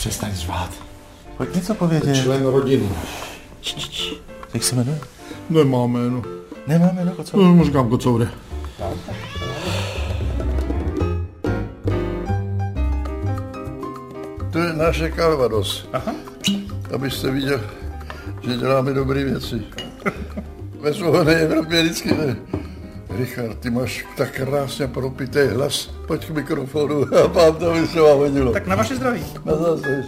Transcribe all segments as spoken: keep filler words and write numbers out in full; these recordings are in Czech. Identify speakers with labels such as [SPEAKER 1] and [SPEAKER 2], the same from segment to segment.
[SPEAKER 1] Přestaň řvát. Pojď něco povědět.
[SPEAKER 2] Člen rodiny.
[SPEAKER 1] Č, č, č. Jak se jmenuje?
[SPEAKER 2] Nemá jméno.
[SPEAKER 1] Nemá jméno, Kocour?
[SPEAKER 2] No, říkám Kocoure. To je naše Calvados. Aha. Abyste viděl, že děláme dobré věci. Ve svobodné Evropě vždycky ne. Richard, ty máš tak krásně propitý hlas. Pojď k mikrofonu a pán to by se vám hodilo.
[SPEAKER 3] Tak na vaše zdraví.
[SPEAKER 2] Na zase.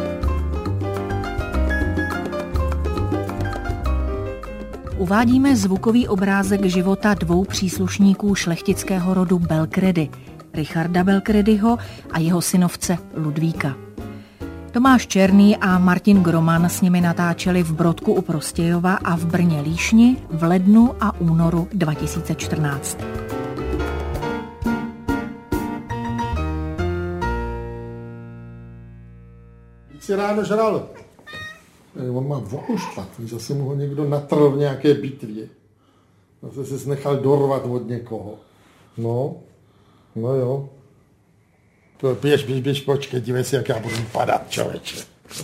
[SPEAKER 4] Uvádíme zvukový obrázek života dvou příslušníků šlechtického rodu Belcredi, Richarda Belcrediho a jeho synovce Ludvíka. Tomáš Černý a Martin Groman s nimi natáčeli v Brodku u Prostějova a v Brně Líšni v lednu a únoru dva tisíce čtrnáct.
[SPEAKER 2] Víc si ráno žral. On má voku špatný, zase mu ho někdo natrl v nějaké bitvě. Zase se nechal dorvat od někoho. No, no jo. Běž, běž, běž, počkej, dívej si, jak já budu padat, člověče.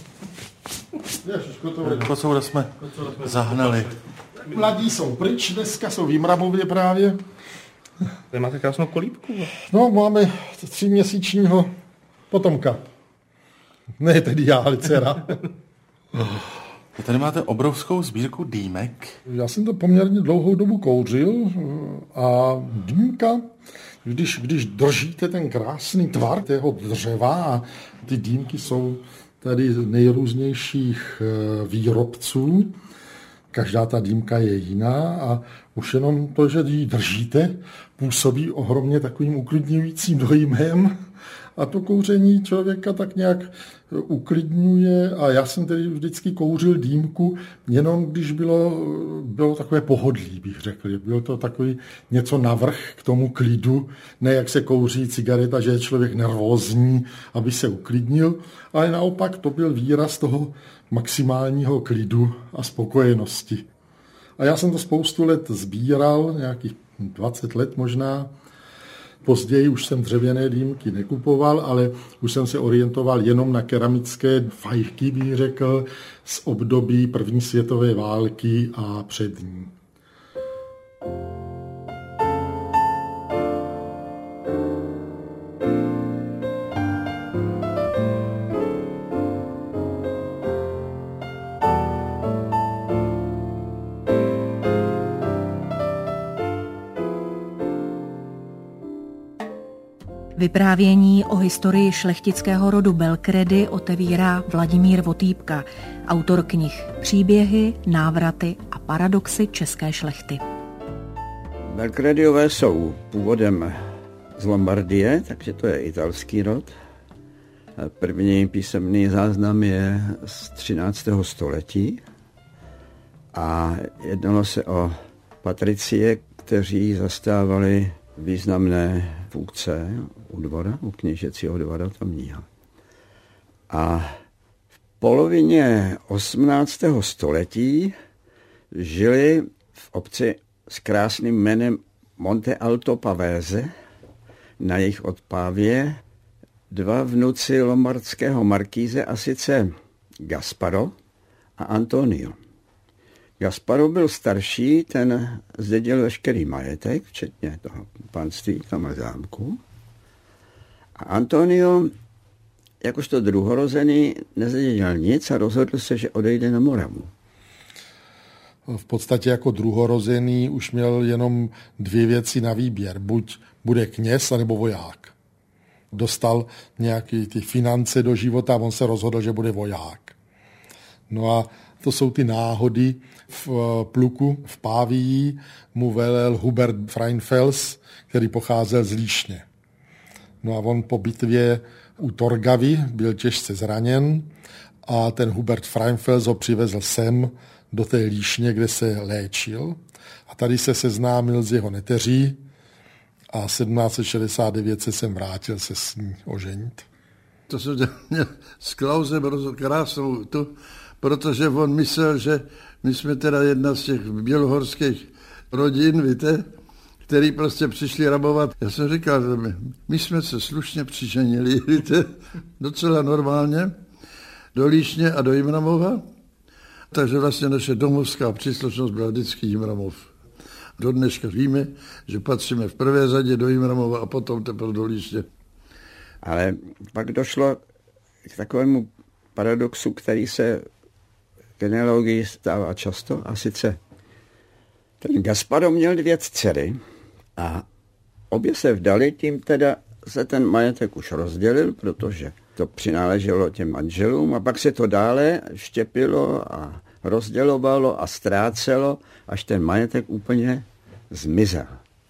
[SPEAKER 1] Kocoura jsme zahnali.
[SPEAKER 2] Mladí jsou pryč, dneska jsou v Jimravově právě.
[SPEAKER 3] Vy máte krásnou kolíbku.
[SPEAKER 2] No, máme tříměsíčního potomka. Ne, tedy já, ale dcera.
[SPEAKER 1] Vy tady máte obrovskou sbírku dýmek.
[SPEAKER 2] Já jsem to poměrně dlouhou dobu kouřil a dýmka, když, když držíte ten krásný tvar tého dřeva a ty dýmky jsou tady z nejrůznějších výrobců, každá ta dýmka je jiná a už jenom to, že ji držíte, působí ohromně takovým uklidňujícím dojmem a to kouření člověka tak nějak uklidňuje a já jsem tedy vždycky kouřil dýmku, jenom když bylo, bylo takové pohodlí, bych řekl. Bylo to takový něco navrch k tomu klidu, ne jak se kouří cigareta, že je člověk nervózní, aby se uklidnil, ale naopak to byl výraz toho maximálního klidu a spokojenosti. A já jsem to spoustu let sbíral, nějakých dvacet let možná. Později už jsem dřevěné dýmky nekupoval, ale už jsem se orientoval jenom na keramické fajky, bych řekl, z období první světové války a před ní.
[SPEAKER 4] Vyprávění o historii šlechtického rodu Belcredi otevírá Vladimír Votýpka, autor knih Příběhy, návraty a paradoxy české šlechty.
[SPEAKER 5] Belcrediové jsou původem z Lombardie, takže to je italský rod. První písemný záznam je z třináctého století a jednalo se o patricie, kteří zastávali významné funkce u dvora, u kněžecího dvora tamního. A v polovině osmnáctého století žili v obci s krásným jménem Monte Alto Pavese na jejich odpávě dva vnuci lombardského markíze, a sice Gasparo a Antonio. Gasparo byl starší, ten zdědil veškerý majetek, včetně toho panství tam a zámku. A Antonio, jakožto druhorozený, nezdědil nic a rozhodl se, že odejde na Moravu.
[SPEAKER 2] V podstatě jako druhorozený už měl jenom dvě věci na výběr. Buď bude kněz, anebo voják. Dostal nějaké ty finance do života a on se rozhodl, že bude voják. No a to jsou ty náhody. V pluku v Pávii mu velel Hubert Freinfels, který pocházel z Líšně. No a on po bitvě u Torgavy byl těžce zraněn a ten Hubert Freinfels ho přivezl sem do té Líšně, kde se léčil. A tady se seznámil s jeho neteří a sedmnáct set šedesát devět se sem vrátil se s ní oženit.
[SPEAKER 6] To jsem měl s Klausem krásnou tu, protože on myslel, že my jsme teda jedna z těch bělohorských rodin, víte, který prostě přišli rabovat. Já jsem říkal, že my, my jsme se slušně přiženili, víte, docela normálně. do Líšně a do Jimramova. Takže vlastně naše domovská příslušnost byla vždycky Jimramov. Do dneška víme, že patříme v prvé řadě do Jimramova a potom teprve do Líšně.
[SPEAKER 5] Ale pak došlo k takovému paradoxu, který se v genealogii stává často, a sice ten Gasparo měl dvě dcery a obě se vdali, tím teda se ten majetek už rozdělil, protože to přináleželo těm manželům a pak se to dále štěpilo a rozdělovalo a ztrácelo, až ten majetek úplně zmizel.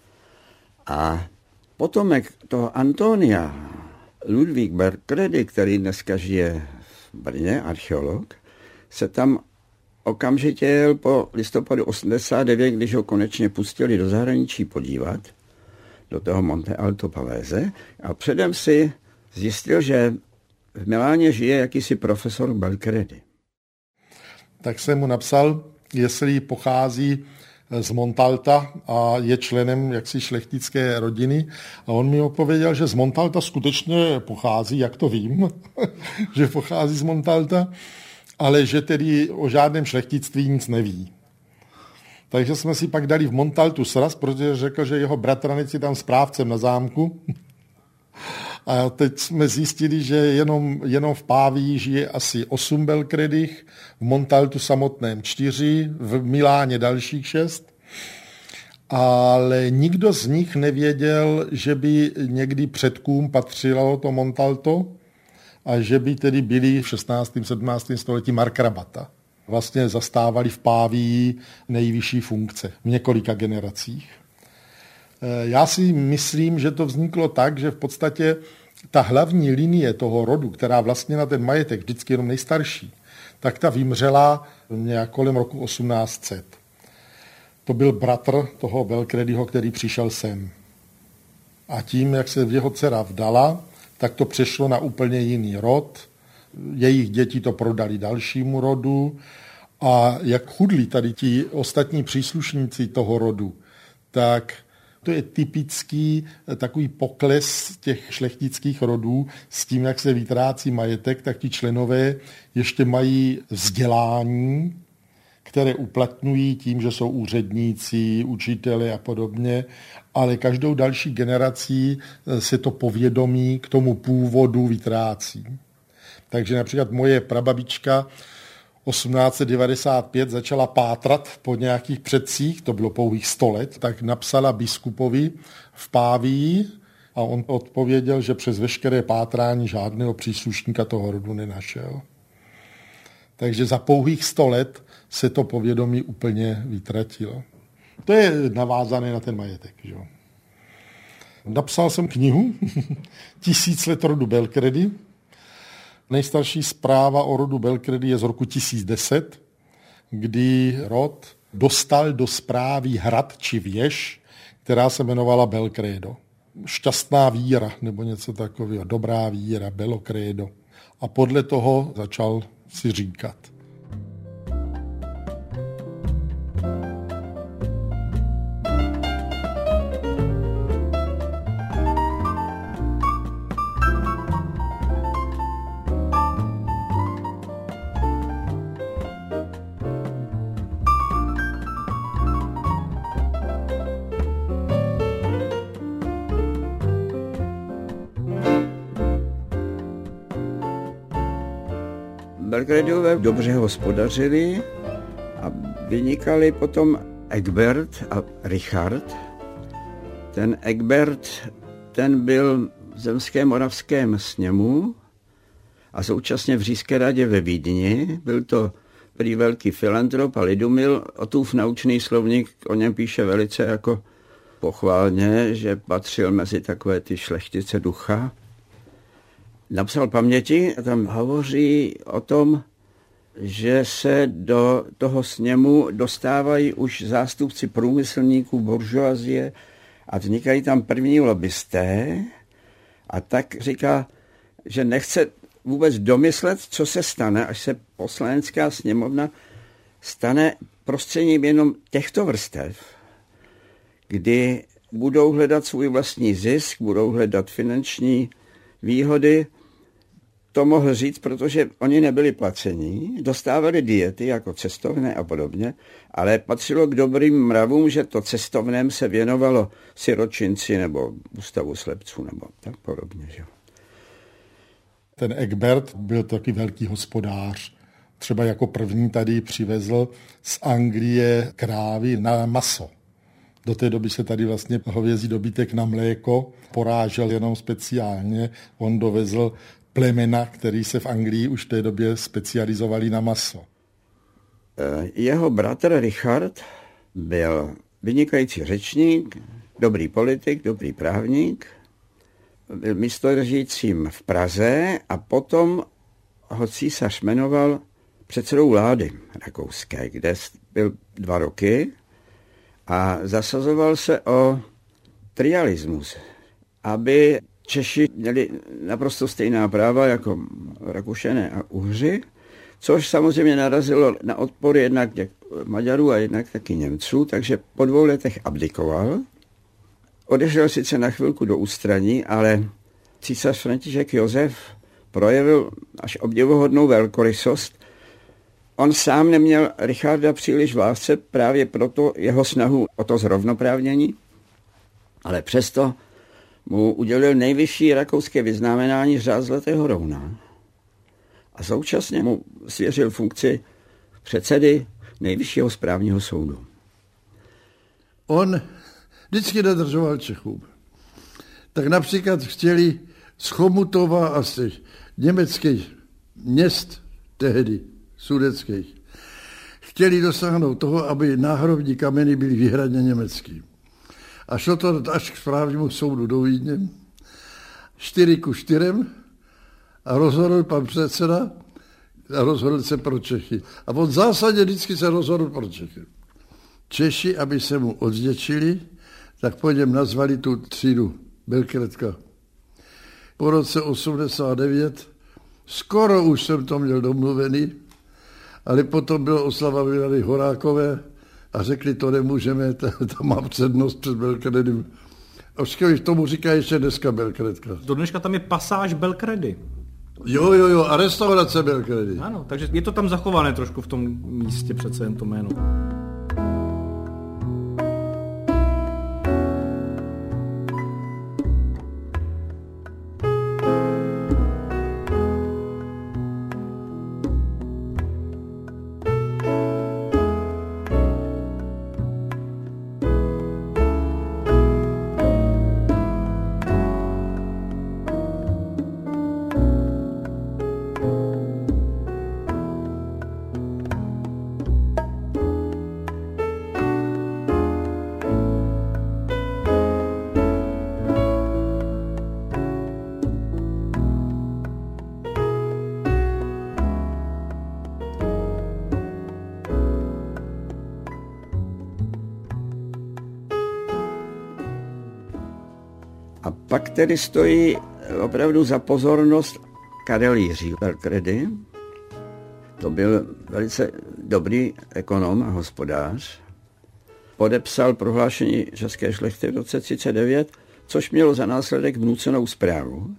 [SPEAKER 5] A potomek toho Antonia, Ludvík Belcredi, který dneska žije v Brně, archeolog, se tam okamžitě jel po listopadu osmdesát devět, když ho konečně pustili do zahraničí podívat, do toho Monte Alto Pavese, a předem si zjistil, že v Miláně žije jakýsi profesor Belcredi.
[SPEAKER 2] Tak jsem mu napsal, jestli pochází z Montalta a je členem jaksi šlechtické rodiny. A on mi odpověděl, že z Montalta skutečně pochází, jak to vím, že pochází z Montalta, ale že tedy o žádném šlechtictví nic neví. Takže jsme si pak dali v Montaltu sraz, protože řekl, že jeho bratranec je tam správcem na zámku. A teď jsme zjistili, že jenom, jenom v Pávii žije asi osm Belcredich, v Montaltu samotném čtyři, v Miláně dalších šest. Ale nikdo z nich nevěděl, že by někdy předkům patřilo to Montalto a že by tedy byli v šestnáctém sedmnáctém století markrabata. Vlastně zastávali v Pávii nejvyšší funkce v několika generacích. Já si myslím, že to vzniklo tak, že v podstatě ta hlavní linie toho rodu, která vlastně na ten majetek vždycky jenom nejstarší, tak ta vymřela nějak kolem roku osmnáct set. To byl bratr toho Belcrediho, který přišel sem. A tím, jak se jeho dcera vdala, tak to přešlo na úplně jiný rod. Jejich děti to prodali dalšímu rodu. A jak chudli tady ti ostatní příslušníci toho rodu, tak to je typický takový pokles těch šlechtických rodů s tím, jak se vytrácí majetek, tak ti členové ještě mají vzdělání, které uplatňují tím, že jsou úředníci, učitele a podobně, ale každou další generací se to povědomí k tomu původu vytrácí. Takže například moje prababička osmnáct set devadesát pět začala pátrat po nějakých předcích, to bylo pouhých sto let, tak napsala biskupovi v Pávii a on odpověděl, že přes veškeré pátrání žádného příslušníka toho rodu nenašel. Takže za pouhých sto let se to povědomí úplně vytratilo. To je navázané na ten majetek. Že? Napsal jsem knihu Tisíc let rodu Belcredi. Nejstarší zpráva o rodu Belcredi je z roku tisíc deset, kdy rod dostal do správy hrad či věž, která se jmenovala Belcredo. Šťastná víra, nebo něco takového, dobrá víra, Belcredo. A podle toho začal si říkat.
[SPEAKER 5] Belcrediové dobře hospodařili a vynikali potom Egbert a Richard. Ten Egbert, ten byl v zemském moravském sněmu a současně v Říšské radě ve Vídni. Byl to prý velký filantrop a lidumil. Otův naučný slovník o něm píše velice jako pochválně, že patřil mezi takové ty šlechtice ducha. Napsal paměti a tam hovoří o tom, že se do toho sněmu dostávají už zástupci průmyslníků, buržoazie a vznikají tam první lobbysté a tak říká, že nechce vůbec domyslet, co se stane, až se poslanecká sněmovna stane prostředím jenom těchto vrstev, kdy budou hledat svůj vlastní zisk, budou hledat finanční výhody to mohl říct, protože oni nebyli placení, dostávali diety jako cestovné a podobně, ale patřilo k dobrým mravům, že to cestovném se věnovalo siročinci nebo ústavu slepců nebo tak podobně. Že?
[SPEAKER 2] Ten Egbert byl taky velký hospodář. Třeba jako první tady přivezl z Anglie krávy na maso. Do té doby se tady vlastně hovězí dobytek na mléko porážel jenom speciálně. On dovezl plemena, který se v Anglii už v té době specializovali na maso.
[SPEAKER 5] Jeho bratr Richard byl vynikající řečník, dobrý politik, dobrý právník, byl místodržícím v Praze a potom ho císař jmenoval předsedou vlády rakouské, kde byl dva roky a zasazoval se o trialismus, aby Češi měli naprosto stejná práva jako Rakušané a Uhři, což samozřejmě narazilo na odpor jednak těch Maďarů a jednak taky Němců, takže po dvou letech abdikoval. Odešel sice na chvilku do ústraní, ale císař František Josef projevil až obdivuhodnou velkorysost. On sám neměl Richarda příliš v lásce, právě proto jeho snahu o to zrovnoprávnění, ale přesto mu udělil nejvyšší rakouské vyznamenání řád Zlatého rouna a současně mu svěřil funkci předsedy nejvyššího správního soudu.
[SPEAKER 6] On vždycky nedržoval Čechům. Tak například chtěli z Chomutova a z těch německých měst tehdy, sudeckých, chtěli dosáhnout toho, aby náhrobní kameny byly výhradně německý. A šlo to až k správnímu soudu do Vídně, čtyři ku čtyřem a rozhodl pan předseda a rozhodl se pro Čechy. A on v zásadě vždycky se rozhodl pro Čechy. Češi, aby se mu odvděčili, tak po něm nazvali tu třídu Belkredka. Po roce osmdesát devět skoro už jsem to měl domluvený, ale potom byla oslava Milady Horákové a řekli, to nemůžeme, to, to má přednost před Belkredem. A v tomu říká ještě dneska Belkredka.
[SPEAKER 3] Do dneška tam je pasáž Belkredy.
[SPEAKER 6] Jo, jo, jo, a restaurace Belkredy.
[SPEAKER 3] Ano, takže je to tam zachované trošku v tom místě přece jen to jméno.
[SPEAKER 5] A pak tedy stojí opravdu za pozornost Karel Jiří Belkredy. To byl velice dobrý ekonom a hospodář. Podepsal prohlášení české šlechty v roce třicet devět, což mělo za následek vnucenou správu.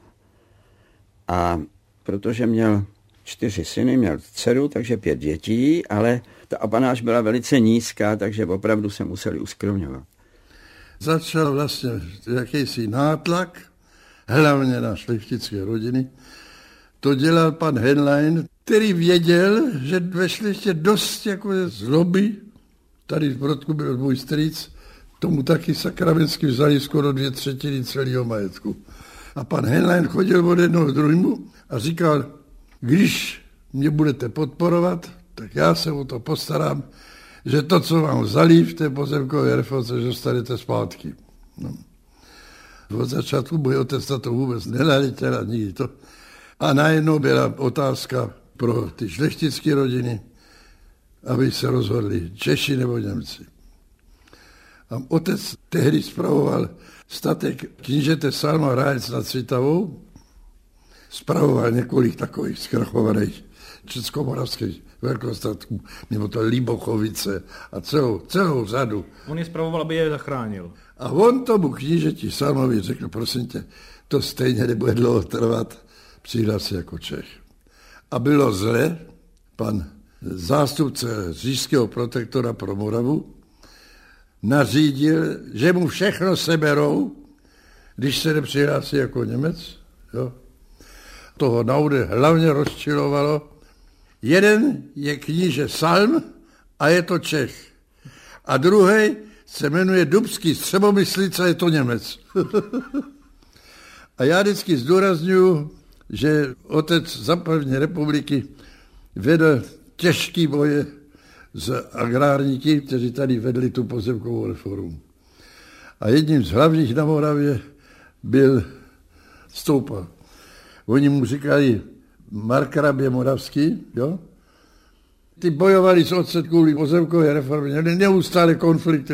[SPEAKER 5] A protože měl čtyři syny, měl dceru, takže pět dětí, ale ta apanáž byla velice nízká, takže opravdu se museli uskromňovat.
[SPEAKER 6] Začal vlastně jakýsi nátlak, hlavně na šlechtické rodiny. To dělal pan Henlein, který věděl, že ve šlechtě dost jako zloby. Tady v Brodku byl můj strýc, tomu taky sakramensky vzali skoro dvě třetiny celého majetku. A pan Henlein chodil od jednoho k druhému a říkal, když mě budete podporovat, tak já se o to postarám, že to, co vám vzali v té pozemkové reformě, že dostanete zpátky. No. Od začátku můj otec na to vůbec nenaletěl a nikdy to. A najednou byla otázka pro ty šlechtické rodiny, aby se rozhodli Češi nebo Němci. A otec tehdy spravoval statek knížete Salma Rájec nad Svitavou, spravoval několik takových zkrachovaných českomoravských velkostatků, nebo to Líbochovice a celou, celou řadu.
[SPEAKER 3] On je spravoval, aby je zachránil.
[SPEAKER 6] A on tomu knížeti Salmovi řekl, prosím tě, to stejně nebude dlouho trvat, přihlásit jako Čech. A bylo zle, pan zástupce říšského protektora pro Moravu nařídil, že mu všechno seberou, když se nepřihlásí jako Němec. Jo. Toho Naude hlavně rozčilovalo. Jeden je kníže Salm a je to Čech. A druhý se jmenuje Dubský Střebomyslic a je to Němec. A já vždycky zdůrazňuji, že otec za první republiky vedl těžký boje s agrárníky, kteří tady vedli tu pozemkovou reformu. A jedním z hlavních na Moravě byl Stoupa. Oni mu říkali Markrabě Moravský, jo? Ty bojovali s otcem kvůli pozemkové reformě, měli neustále konflikty.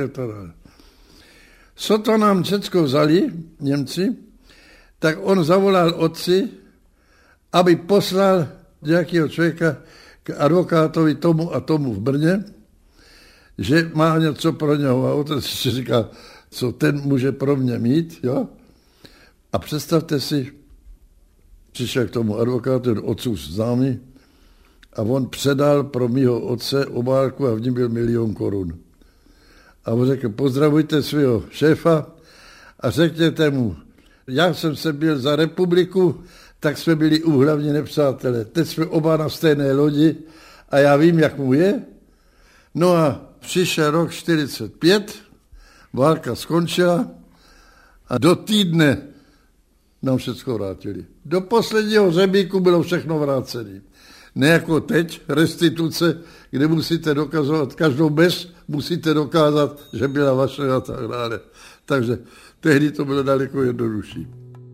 [SPEAKER 6] Co to nám Řecko vzali, Němci, tak on zavolal otci, aby poslal nějakého člověka k advokátovi tomu a tomu v Brně, že má něco pro něho. A otec si říká, co ten může pro mě mít, jo? A představte si, přišel k tomu advokátu, otcův známý, a on předal pro mýho otce obálku a v ní byl milion korun. A on řekl, pozdravujte svého šéfa a řekněte mu, já jsem se byl za republiku, tak jsme byli úhlavní nepřátelé. Teď jsme oba na stejné lodi a já vím, jak mu je. No a přišel rok čtyřicet pět, válka skončila a do týdne nám všechno vrátili. Do posledního řebíku bylo všechno vrácené. Ne jako teď, restituce, kde musíte dokazovat, každou bez musíte dokázat, že byla vaše a tak dále. Takže tehdy to bylo daleko jednodušší.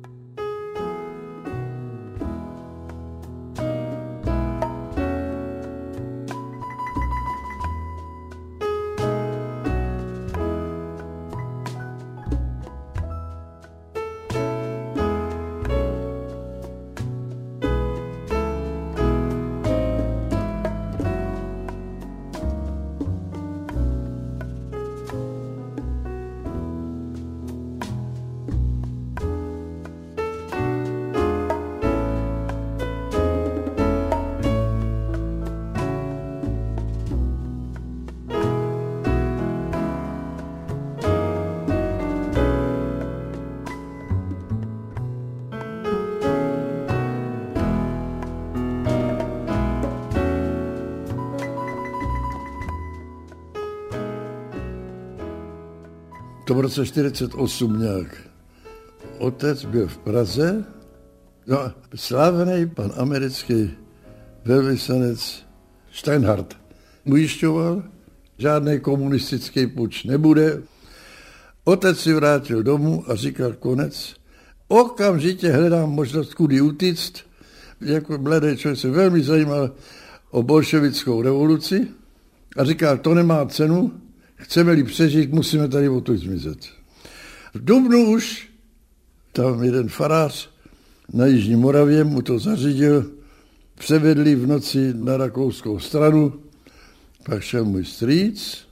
[SPEAKER 6] To v roce čtyřicet osm nějak. Otec byl v Praze, no, slavný pan americký velvyslanec Steinhardt ujišťoval, žádný komunistický puč nebude. Otec si vrátil domů a říkal konec. Okamžitě hledám možnost, kudy utíct. Jako mladý člověk se velmi zajímal o bolševickou revoluci a říkal, to nemá cenu, chceme-li přežít, musíme tady odtud zmizet. V dubnu už tam jeden farář na Jižní Moravě mu to zařídil, převedli v noci na rakouskou stranu, pak šel můj strýc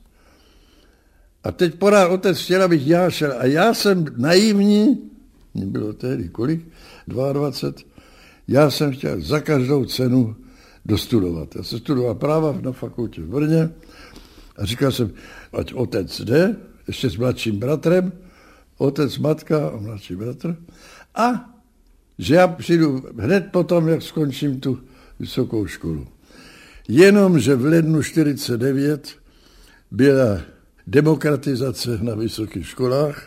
[SPEAKER 6] a teď porád otec chtěl, abych já šel a já jsem naivní, mě bylo tehdy kolik, dvacet dva, já jsem chtěl za každou cenu dostudovat. Já jsem studoval práva na fakultě v Brně a říkal jsem, ať otec jde, ještě s mladším bratrem, otec, matka a mladší bratr, a že já přijdu hned potom, jak skončím tu vysokou školu. Jenomže v lednu čtyřicet devět byla demokratizace na vysokých školách,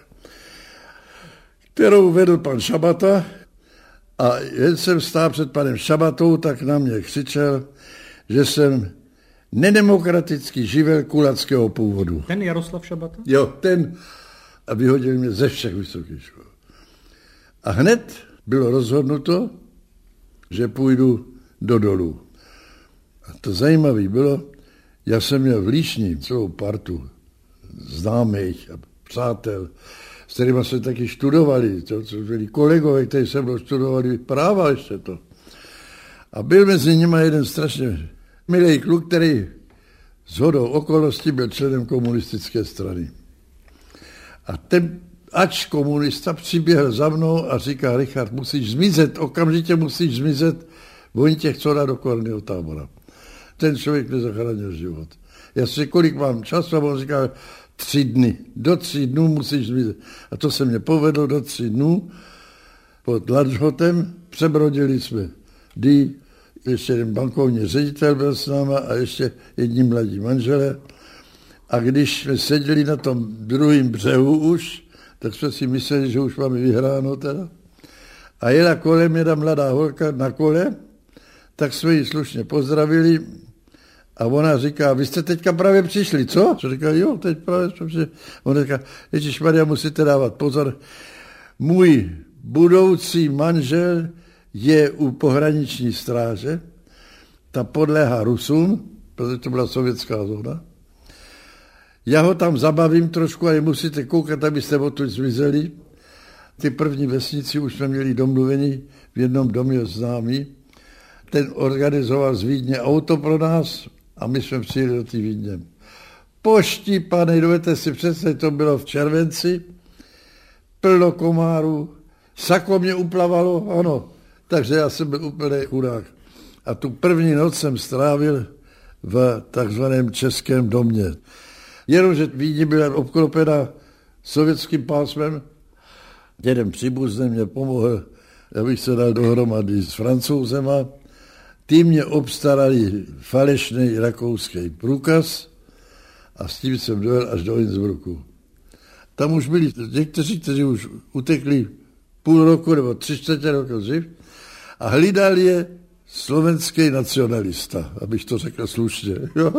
[SPEAKER 6] kterou vedl pan Šabata, a jen jsem stál před panem Šabatou, tak na mě křičel, že jsem nedemokratický živel kulackého původu.
[SPEAKER 3] Ten Jaroslav Šabata?
[SPEAKER 6] Jo, ten. A vyhodil mě ze všech vysokých škol. A hned bylo rozhodnuto, že půjdu do dolů. A to zajímavé bylo, já jsem měl v Líšni celou partu známých a přátel, s kterými jsme taky studovali, to, co byli kolegové, kteří se mnou studovali práva ještě to. A byl mezi nimi jeden strašně milý kluk, který shodou okolností byl členem komunistické strany. A ten ač komunista, přiběhl za mnou a říká, Richard, musíš zmizet, okamžitě musíš zmizet, oni tě chcou dát do koherentního tábora. Ten člověk mi zachránil život. Já si kolik mám času, a on říká, tři dny. Do tří dnů musíš zmizet. A to se mě povedlo do tří dnů. Pod Lanžhotem přebrodili jsme Dý, ještě jeden bankovní ředitel byl s náma a ještě jedni mladí manželé. A když jsme seděli na tom druhém břehu už, tak jsme si mysleli, že už máme vyhráno teda. A jela kolem jedna mladá holka na kole, tak jsme ji slušně pozdravili a ona říká, vy jste teďka právě přišli, co? Co říká, jo, teď právě jsme přišli. Ona říká, ježišmarja, musíte dávat pozor, můj budoucí manžel je u pohraniční stráže, ta podléhá Rusům, protože to byla sovětská zóna. Já ho tam zabavím trošku, ale musíte koukat, abyste odtud zmizeli. Ty první vesnici už jsme měli domluvení v jednom domě známý. Ten organizoval z Vídně auto pro nás a my jsme přijeli do té Vídně. Poštípanej, dovedete si představit, to bylo v červenci, plno komárů, sako mě uplavalo, ano, takže já jsem byl úplný chudák. A tu první noc jsem strávil v takzvaném českém domě. Jenomže Vídně byla obklopena sovětským pásmem, jeden příbuzný mě pomohl, abych se dal dohromady s Francouzema. Ty mě obstarali falešný rakouský průkaz a s tím jsem dojel až do Innsbrucku. Tam už byli někteří, kteří už utekli půl roku nebo tři čtvrtě roku dřív a hlídal je slovenský nacionalista, abych to řekl slušně.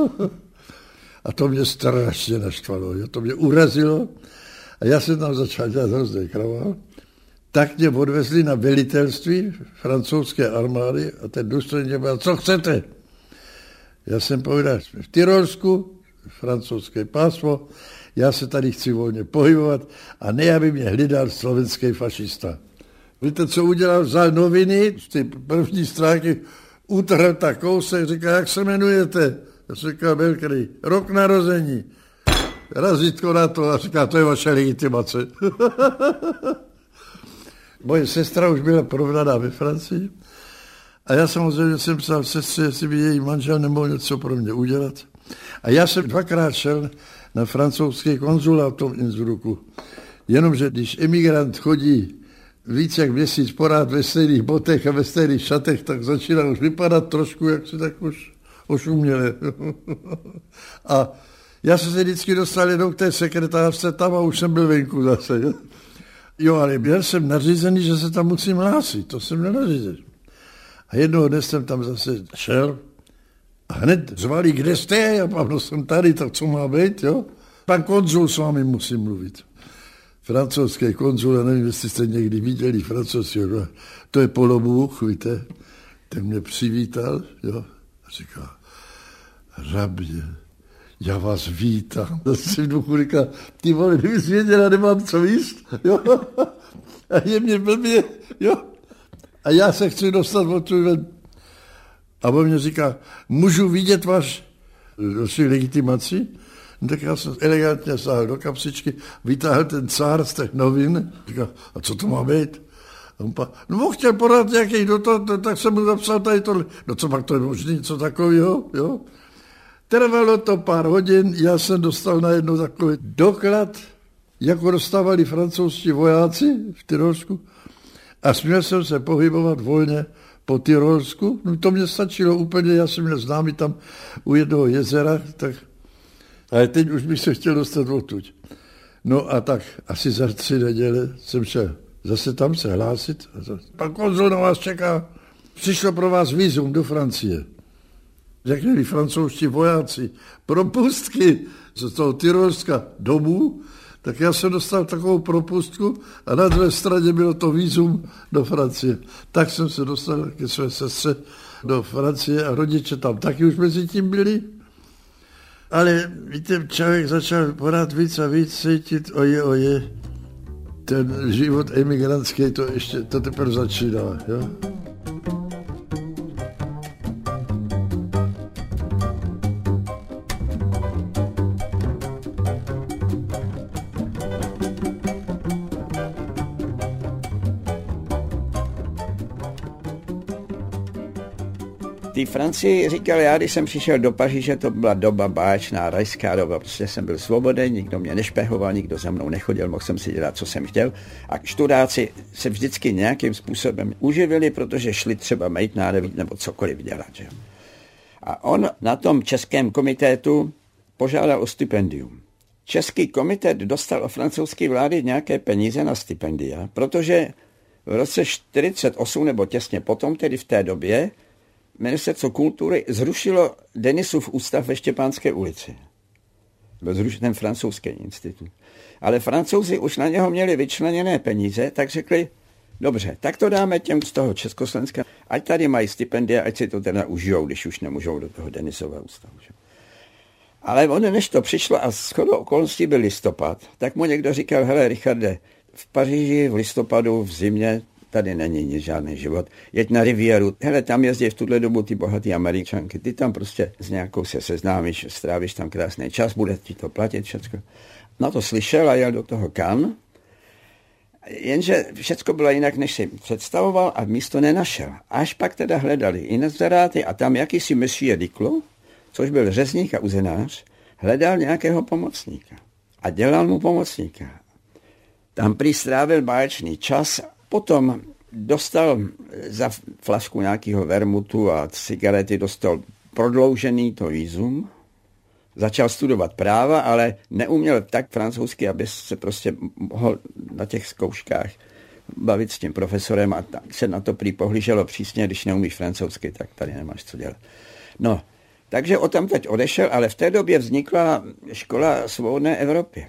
[SPEAKER 6] A to mě strašně naštvalo, to mě urazilo a já jsem tam začal dělat hrozný kravál. Tak mě odvezli na velitelství francouzské armády a ten důstojník byl, co chcete? Já jsem povedal, jsme v Tyrolsku, francouzské pásmo, já se tady chci volně pohybovat a ne, aby mě hlídal slovenský fašista. Víte, co udělal? Vzal noviny, z té první stránky, utrhl tak kousek, říká, jak se jmenujete? Já jsem říkal, Belkredy, rok narození. Razítko na to a říká, to je vaše legitimace. Moje sestra už byla provdaná ve Francii a já samozřejmě jsem psal sestře, jestli by její manžel nemohl něco pro mě udělat. A já jsem dvakrát šel na francouzský konzulát v tom Innsbrucku. Jenomže když emigrant chodí víc jak měsíc porád ve stejných botech a ve stejných šatech, tak začíná už vypadat trošku, jak si tak už ošuměle. A já jsem se vždycky dostal jenom k té sekretářce tam a už jsem byl venku zase. Jo, jo ale byl jsem nařízený, že se tam musím hlásit, to jsem nenařízený. A jednoho dne jsem tam zase šel a hned zvali, kde jste? Já pávno jsem tady, tak co má být, jo? Pan konzul s vámi musí mluvit. Francouzský konzul, já nevím, jestli jste někdy viděli francouzského, to je polobůh, víte, ten mě přivítal, jo, a říká, hrabě, já vás vítám. To si v duchu říká, ty vole, kdyby jsi věděla, nemám co jíst, jo, a je mě blbě, jo, a já se chci dostat odsud ven. A on mě říká, můžu vidět váš vaši legitimaci? No, tak já jsem elegantně sáhl do kapsičky, vytáhl ten cár z těch novin, říká, a co to má být? A on pa, no chtěl podat nějaký dotaz, tak jsem mu napsal tady tohle. No co pak to je možný, něco takového, jo? Trvalo to pár hodin, já jsem dostal najednou takový doklad, jako dostávali francouzští vojáci v Tyrolsku a směl jsem se pohybovat volně po Tyrolsku. No to mě stačilo úplně, já jsem měl známý tam u jednoho jezera, tak ale teď už bych se chtěl dostat odtud. No a tak asi za tři neděle jsem šel zase tam se hlásit. Pan konzul na vás čeká, přišlo pro vás vízum do Francie. Řekli francouzští vojáci, propustky z toho Tyrolska domů, tak já jsem dostal takovou propustku a na druhé straně bylo to vízum do Francie. Tak jsem se dostal ke své sestře do Francie a rodiče tam taky už mezi tím byli. Ale víte, člověk začal pořád víc a víc cítit, oje, oje, ten život emigrantský, to ještě, to teprve začíná, jo.
[SPEAKER 5] té Francii říkal, já když jsem přišel do Paříže, to byla doba báječná, rajská doba, prostě jsem byl svobodný, nikdo mě nešpehoval, nikdo za mnou nechodil, mohl jsem si dělat, co jsem chtěl. A študáci se vždycky nějakým způsobem uživili, protože šli třeba mejt nádobí nebo cokoliv dělat. Že? A on na tom českém komitétu požádal o stipendium. Český komitét dostal od francouzské vlády nějaké peníze na stipendia, protože v roce čtyřicet osm nebo těsně potom, tedy v té době, Ministerstvo kultury zrušilo Denisův ústav ve Štěpánské ulici. Byl zrušen ten francouzský institut. Ale Francouzi už na něho měli vyčleněné peníze, tak řekli, dobře, tak to dáme těm z toho Československa, ať tady mají stipendia, ať si to teda užijou, když už nemůžou do toho Denisova ústavu. Ale ono, než to přišlo a shodou okolností byl listopad, tak mu někdo říkal, hele Richarde, v Paříži v listopadu, v zimě, tady není nic, žádný život. Jeď na Rivieru, hele, tam jezdí v tuhle dobu ty bohatý Američanky, ty tam prostě s nějakou se seznámíš, strávíš tam krásný čas, bude ti to platit všecko. No to slyšel a jel do toho Cannes, jenže všecko bylo jinak, než si představoval a místo nenašel. Až pak teda hledali inzeráty a tam jakýsi monsieur Diclo, což byl řezník a uzenář, hledal nějakého pomocníka a dělal mu pomocníka. Tam prý strávil báječný čas, potom dostal za flašku nějakého vermutu a cigarety, dostal prodloužený to vízum, začal studovat práva, ale neuměl tak francouzsky, aby se prostě mohl na těch zkouškách bavit s tím profesorem a se na to prý pohlíželo přísně, když neumíš francouzsky, tak tady nemáš co dělat. No, takže o tam teď odešel, ale v té době vznikla škola svobodné Evropy.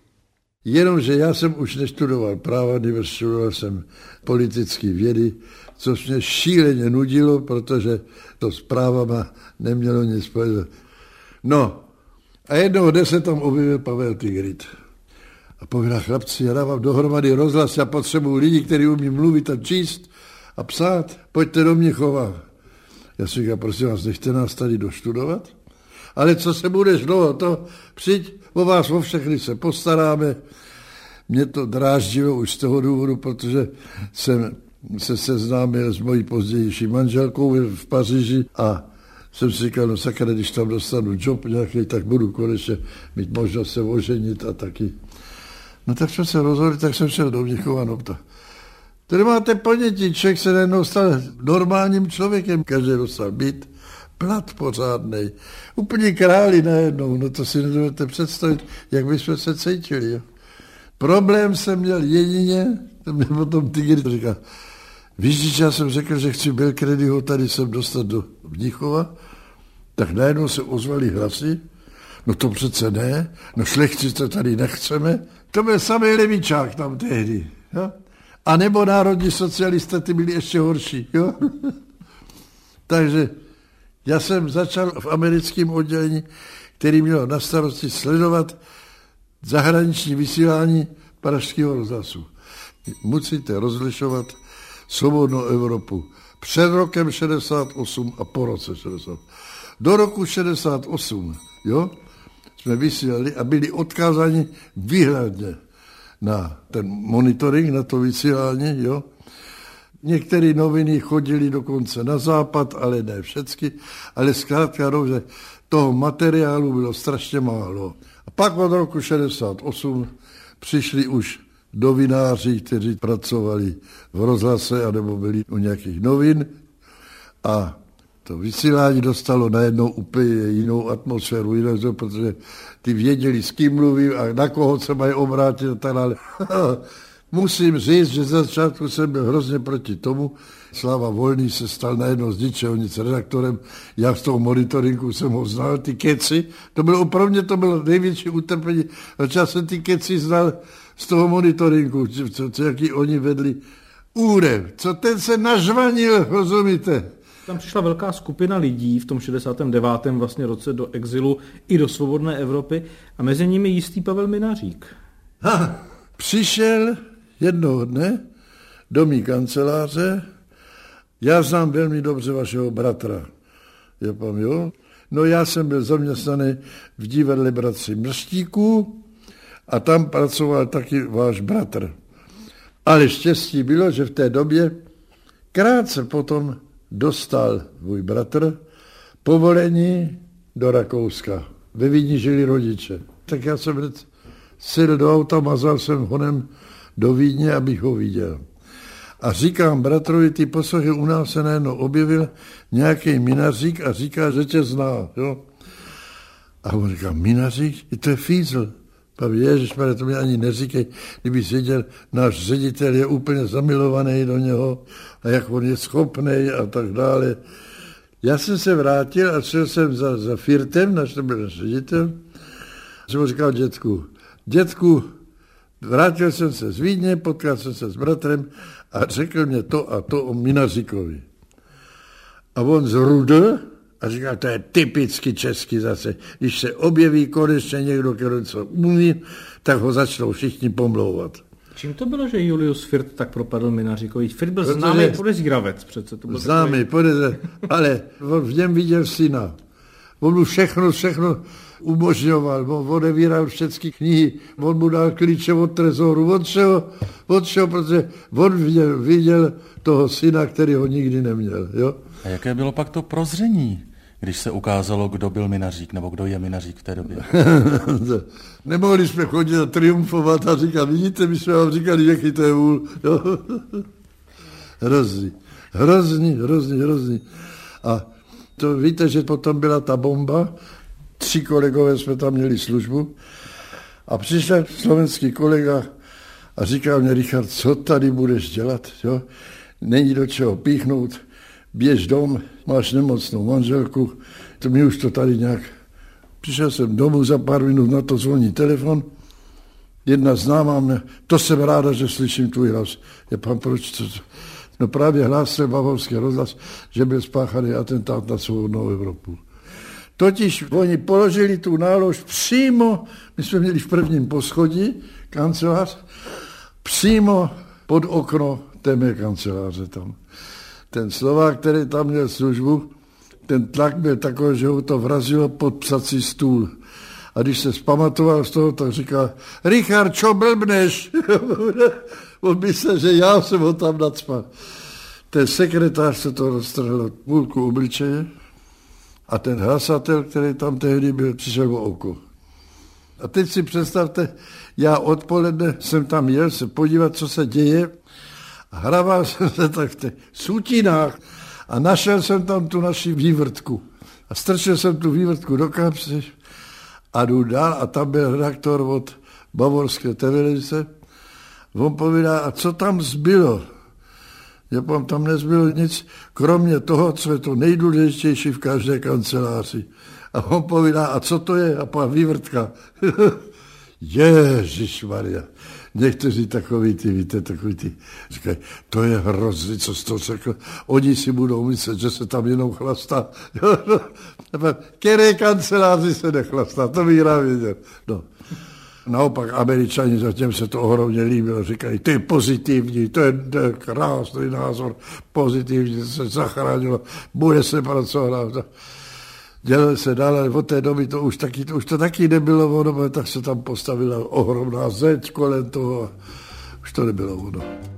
[SPEAKER 6] Jenomže já jsem už nestudoval práva, nestudoval jsem politické vědy, což mě šíleně nudilo, protože to s právama nemělo nic spojit. No, a jednoho dne se tam objevil Pavel Tigrit. A povedal, chlapci, já dávám dohromady rozhlas, já potřebuji lidi, kteří umí mluvit a číst a psát, pojďte do Mnichova. Já si říkám, prosím vás, nechte nás tady doštudovat? Ale co se budeš dlouho, to přijď, o vás, o všechny se postaráme. Mě to dráždilo už z toho důvodu, protože jsem se seznámil s mojí pozdější manželkou v Paříži a jsem si říkal, no sakra, když tam dostanu job nějaký, tak budu konečně mít možnost se oženit a taky. No tak jsme se rozhodli, tak jsem šel do Mnichova, no to. Tady máte ponětí, člověk se najednou stal normálním člověkem, každý dostal byt, plat pořádnej, úplně králi najednou, no to si nedovedete představit, jak bychom se cítili. Jo. Problém jsem měl jedině, to mě potom Tigr říká, víš, já jsem řekl, že chci Belcredyho tady sem dostat do Mnichova, tak najednou se ozvali hlasy, no to přece ne, no šlechci to tady nechceme, to byl samý levičák tam tehdy, jo. A nebo národní socialisté, ty byli ještě horší, jo. Takže já jsem začal v americkém oddělení, který měl na starosti sledovat zahraniční vysílání pražského rozhlasu. Musíte rozlišovat svobodnou Evropu před rokem šedesát osm a po roce šedesát osm. Do roku šedesát osm, jo, jsme vysílali a byli odkázáni výhradně na ten monitoring, na to vysílání, jo. Některé noviny chodily dokonce na západ, ale ne všechny, ale zkrátka, že toho materiálu bylo strašně málo. A pak od roku šedesát osm přišli už novináři, kteří pracovali v rozhlase anebo byli u nějakých novin a to vysílání dostalo najednou úplně jinou atmosféru, jinou, protože ty věděli, s kým mluví a na koho se mají obrátit a tak dále. Musím říct, že za začátku jsem byl hrozně proti tomu. Slava Volný se stal najednou z ničeho nic redaktorem. Já z toho monitoringu jsem ho znal, ty keci. To bylo pro mě to bylo největší utrpení. Začal jsem ty keci znal z toho monitoringu, co, co jaký oni vedli. Úrev, co ten se nažvanil, rozumíte?
[SPEAKER 3] Tam přišla velká skupina lidí v tom šedesátém devátém vlastně roce do exilu i do svobodné Evropy a mezi nimi jistý Pavel Minařík.
[SPEAKER 6] Ha, přišel jednoho dne do mý kanceláře. Já znám velmi dobře vašeho bratra. Já pám, jo? No já jsem byl zaměstnaný v divadle bratři Mrstíků a tam pracoval taky váš bratr. Ale štěstí bylo, že v té době krátce potom dostal můj bratr povolení do Rakouska. Ve Vídni žili rodiče. Tak já jsem hned sedl do auta, mazal jsem honem do Vídně, abych ho viděl. A říkám bratrovi, ty poslechy, u nás se najednou objevil nějaký minařík a říká, že tě zná. Jo? A on říká, minařík? To je Fízl. Ježišmarja, to mi ani neříkej, kdyby věděl, náš ředitel je úplně zamilovaný do něho a jak on je schopný a tak dále. Já jsem se vrátil a šel jsem za, za Firtem, náš to byl ředitel, jsem mu říkal, dětku, dětku, vrátil jsem se z Vídně, potkal jsem se s bratrem a řekl mě to a to o Minaříkovi. A on zrudl a říkal, to je typicky český zase. Když se objeví konečně někdo, kdo co umí, tak ho začnou všichni pomlouvat.
[SPEAKER 3] Čím to bylo, že Julius Firt tak propadl Minaříkovi? Firt byl známý podezíravec přece. To byl
[SPEAKER 6] známý takový... podezíravec, ale on v něm viděl syna. On mu všechno, všechno umožňoval, on odevíral všechny knihy, on mu dal klíče od trezoru, od čeho, od čeho, protože on viděl, viděl toho syna, který ho nikdy neměl. Jo?
[SPEAKER 1] A jaké bylo pak to prozření, když se ukázalo, kdo byl Minařík, nebo kdo je Minařík v té době?
[SPEAKER 6] Nemohli jsme chodit a triumfovat a říkat, vidíte, my jsme vám říkali, jaký to je vůl. Jo? Hrozný, hrozný, hrozný, hrozný. A to víte, že potom byla ta bomba, tři kolegové jsme tam měli službu a přišel slovenský kolega a říkal mě, Richard, co tady budeš dělat, jo? Není do čeho píchnout, běž dom, máš nemocnou manželku, to mi už to tady nějak... Přišel jsem domů, za pár minut na to zvoní telefon, jedna známá mě, to jsem ráda, že slyším tvůj hlas. Je pan, proč to... No právě hlásil Bavorský rozhlas, že byl spáchaný atentát na svobodnou Evropu. Totiž oni položili tu nálož přímo, my jsme měli v prvním poschodí kancelář, přímo pod okno té mé kanceláře tam. Ten Slovák, který tam měl službu, ten tlak byl takový, že ho to vrazilo pod psací stůl. A když se zpamatoval z toho, tak říká, Richard, čo blbneš? On myslel, že já jsem ho tam nacpal. Ten sekretář se to roztrhl půlku obličeje a ten hlasatel, který tam tehdy byl, přišel o oko. A teď si představte, já odpoledne jsem tam jel se podívat, co se děje, a hrával jsem se tak v těch sutinách a našel jsem tam tu naši vývrtku. A strčil jsem tu vývrtku do kapsy a jdu dál a tam byl redaktor od Bavorské televize. On povídá, a co tam zbylo? Já povím, tam nezbylo nic, kromě toho, co je to nejdůležitější v každé kanceláři. A on povídá, a co to je? A pan vývrtka. Ježišmarja. Někteří takový ty, víte, takový ty, říkají, to je hrozný, co jsi to řekl. Oni si budou myslet, že se tam jenom chlastá. Které kanceláři se nechlastá, to bych rád věděl. No. Naopak Američani, zatím se to ohromně líbilo, říkají, to je pozitivní, to je, to je krásný názor, pozitivní, se zachránilo, bude se pracovat. Dělali se dál, ale od té doby to už, taky, to už to taky nebylo ono, tak se tam postavila ohromná zeď kolem toho a už to nebylo ono.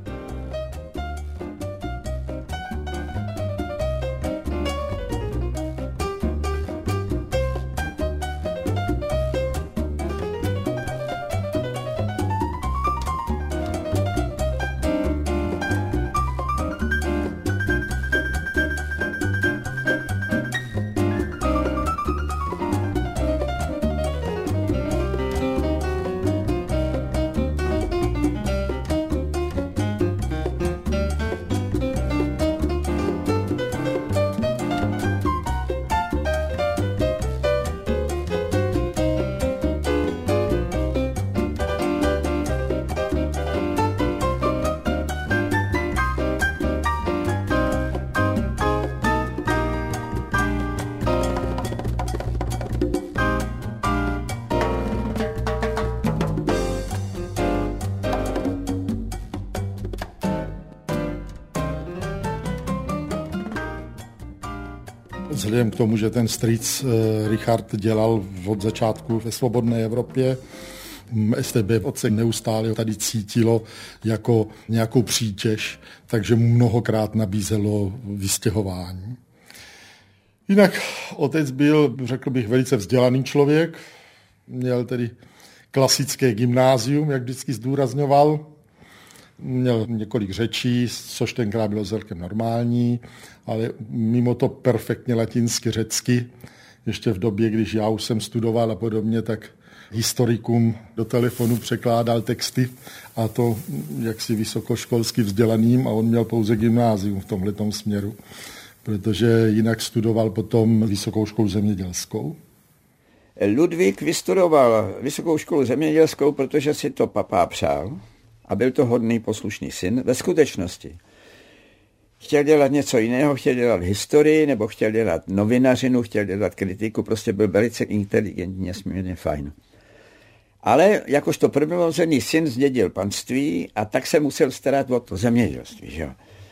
[SPEAKER 2] Vzhledem k tomu, že ten strýc Richard dělal od začátku ve svobodné Evropě, S T B otce neustále tady cítilo jako nějakou přítěž, takže mu mnohokrát nabízelo vystěhování. Jinak otec byl, řekl bych, velice vzdělaný člověk, měl tedy klasické gymnázium, jak vždycky zdůrazňoval, měl několik řečí, což tenkrát bylo celkem normální, ale mimo to perfektně latinsky, řecky. Ještě v době, když já už jsem studoval a podobně, tak historikům do telefonu překládal texty a to jaksi vysokoškolsky vzdělaným a on měl pouze gymnázium v tomhletom směru, protože jinak studoval potom vysokou školu zemědělskou.
[SPEAKER 5] Ludvík vystudoval vysokou školu zemědělskou, protože si to papá přál a byl to hodný poslušný syn. Ve skutečnosti chtěl dělat něco jiného, chtěl dělat historii, nebo chtěl dělat novinařinu, chtěl dělat kritiku, prostě byl velice inteligentní, nesmírně fajn. Ale jakožto prvorozený syn zdědil panství a tak se musel starat o to zemědělství, že jo.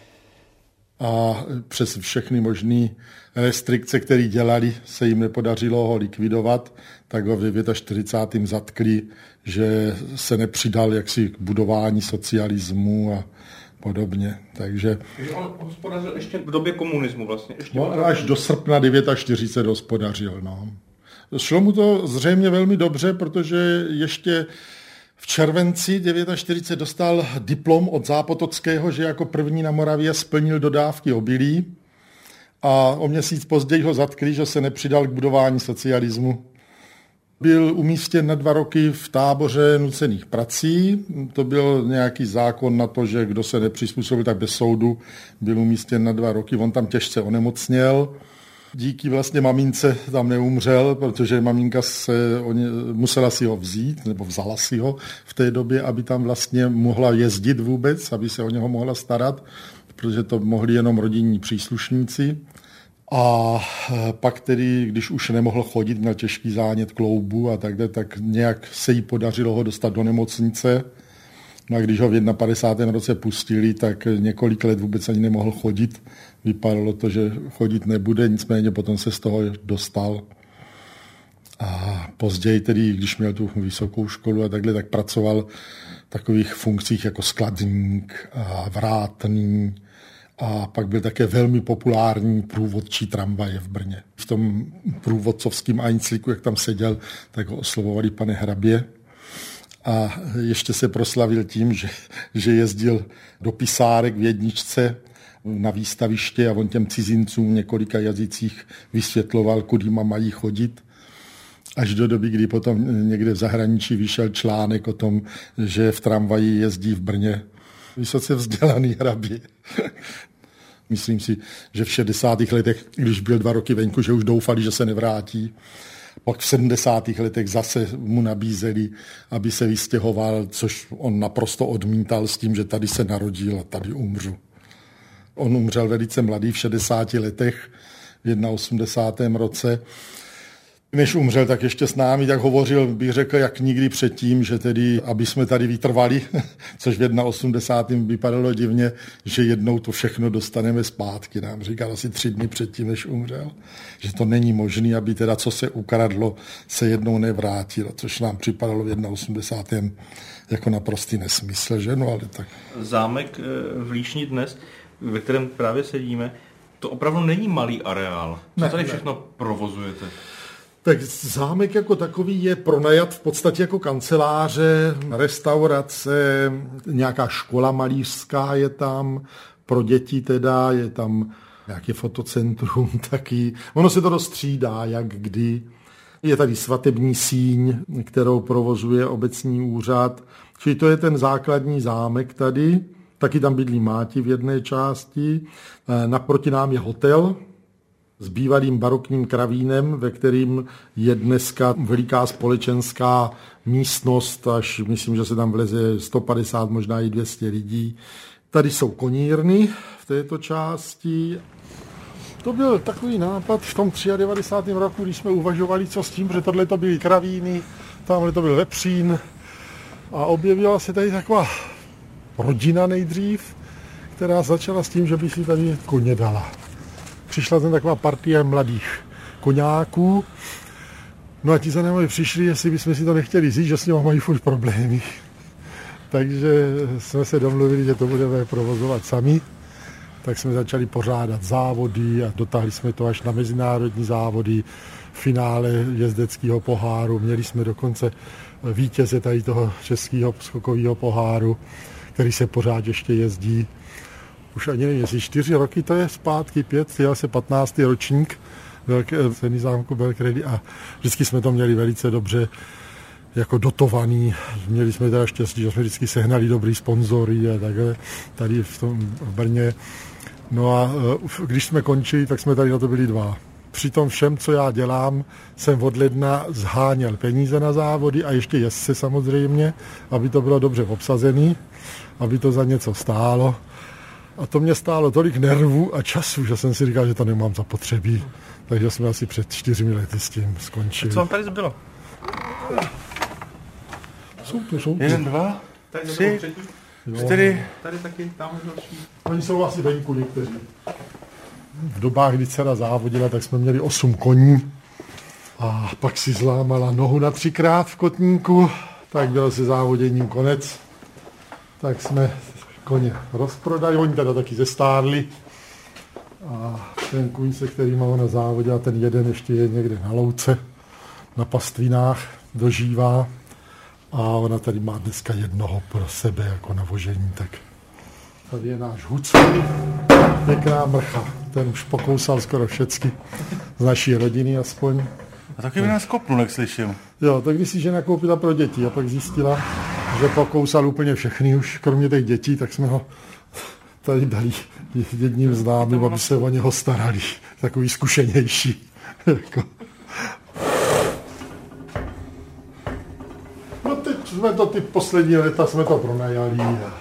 [SPEAKER 2] A přes všechny možné restrikce, které dělali, se jim nepodařilo ho likvidovat, tak ho v čtyřicátém devátém zatkli, že se nepřidal jaksi k budování socialismu a podobně. Takže
[SPEAKER 3] on hospodařil ještě v době komunismu vlastně. Ještě
[SPEAKER 2] no, až do srpna čtyřicátého devátého hospodařil. No. Šlo mu to zřejmě velmi dobře, protože ještě v červenci čtyřicátého devátého dostal diplom od Zápotockého, že jako první na Moravě splnil dodávky obilí a o měsíc později ho zatkli, že se nepřidal k budování socialismu. Byl umístěn na dva roky v táboře nucených prací. To byl nějaký zákon na to, že kdo se nepřizpůsobil, tak bez soudu byl umístěn na dva roky. On tam těžce onemocněl. Díky vlastně mamince tam neumřel, protože maminka se musela si ho vzít, nebo vzala si ho v té době, aby tam vlastně mohla jezdit vůbec, aby se o něho mohla starat, protože to mohli jenom rodinní příslušníci. A pak tedy, když už nemohl chodit, měl těžký zánět kloubu a tak dále, tak nějak se jí podařilo ho dostat do nemocnice. No a když ho v padesátém prvním roce pustili, tak několik let vůbec ani nemohl chodit. Vypadalo to, že chodit nebude, nicméně potom se z toho dostal. A později tedy, když měl tu vysokou školu a takhle, tak pracoval v takových funkcích jako skladník a vrátný. A pak byl také velmi populární průvodčí tramvaje v Brně. V tom průvodcovském Einzlíku, jak tam seděl, tak ho oslovovali pane hrabě. A ještě se proslavil tím, že, že jezdil do pisárek v jedničce na výstaviště a on těm cizincům v několika jazycích vysvětloval, kudy mají chodit. Až do doby, kdy potom někde v zahraničí vyšel článek o tom, že v tramvaji jezdí v Brně vysoce vzdělaný hrabě. Myslím si, že v šedesátých letech, když byl dva roky venku, že už doufali, že se nevrátí. Pak v sedmdesátých letech zase mu nabízeli, aby se vystěhoval, což on naprosto odmítal s tím, že tady se narodil a tady umřu. On umřel velice mladý v šedesáti letech, v osmdesátém prvním roce. Než umřel, tak ještě s námi, tak hovořil, bych řekl, jak nikdy předtím, že tedy, aby jsme tady vytrvali, což v osmdesátém prvním vypadalo divně, že jednou to všechno dostaneme zpátky. Nám říkal asi tři dny předtím, než umřel, že to není možné, aby teda, co se ukradlo, se jednou nevrátilo, což nám připadalo v osmdesátém prvním jako naprostý nesmysl, že? No, ale tak.
[SPEAKER 3] Zámek v Líšni dnes, ve kterém právě sedíme, to opravdu není malý areál. Co tady všechno provozujete?
[SPEAKER 2] Tak zámek jako takový je pronajat v podstatě jako kanceláře, restaurace, nějaká škola malířská je tam, pro děti teda, je tam nějaké fotocentrum taky. Ono se to dostřídá, jak kdy. Je tady svatební síň, kterou provozuje obecní úřad. Čili to je ten základní zámek tady. Taky tam bydlí máti v jedné části. Naproti nám je hotel s bývalým barokním kravínem, ve kterým je dneska veliká společenská místnost, až myslím, že se tam vleze sto padesát, možná i dvě stě lidí. Tady jsou konírny v této části. To byl takový nápad v tom devadesátém třetím roku, když jsme uvažovali, co s tím, protože tohle to byly kravíny, tamhle to byl vepřín a objevila se tady taková rodina nejdřív, která začala s tím, že by si tady koně dala. Přišla tam taková partie mladých koňáků, No a ti za námi přišli, jestli bychom si to nechtěli říct, že s nimi mají furt problémy. Takže jsme se domluvili, že to budeme provozovat sami. Tak jsme začali pořádat závody a dotáhli jsme to až na mezinárodní závody, finále jezdeckého poháru. Měli jsme dokonce vítěze tady toho českého skokového poháru, který se pořád ještě jezdí. Už ani nevím, jestli čtyři roky to je zpátky, pět, je asi patnáctý ročník ceny zámku Belcredi a vždycky jsme to měli velice dobře jako dotovaný. Měli jsme teda štěstí, že jsme vždycky sehnali dobrý sponzory a takhle tady v tom v Brně. No a když jsme končili, tak jsme tady na to byli dva. Při tom všem, co já dělám, jsem od ledna zháněl peníze na závody a ještě jezdce samozřejmě, aby to bylo dobře obsazený, aby to za něco stálo. A to mě stálo tolik nervů a času, že jsem si říkal, že to nemám zapotřebí. Takže jsme asi před čtyřmi lety s tím skončili.
[SPEAKER 3] A co vám tady zbylo?
[SPEAKER 2] Jsou to, jsou to.
[SPEAKER 1] Jeden, dva, tři, čtyři.
[SPEAKER 3] Tady taky, tam další.
[SPEAKER 2] Oni jsou asi venku někteří. V dobách, kdy dcera závodila, tak jsme měli osm koní. A pak si zlámala nohu na třikrát v kotníku. Tak byl se závoděním konec. Tak jsme koně rozprodali. Oni teda taky zestárli. A ten kůň, se kterým ona závodila, ten jeden ještě je někde na louce, na pastvinách, dožívá. A ona tady má dneska jednoho pro sebe jako na vožení. Tak tady je náš Hucel, pěkná mrcha. Ten už pokousal skoro všecky z naší rodiny aspoň.
[SPEAKER 1] A taky by nás kopnul, jak slyším.
[SPEAKER 2] Jo, tak když si žena koupila pro děti a pak zjistila, že pokousal úplně všechny už, kromě těch dětí, tak jsme ho tady dali jedním známým, aby se o něho starali. Takový zkušenější. No teď jsme to, ty poslední leta jsme to pronajali.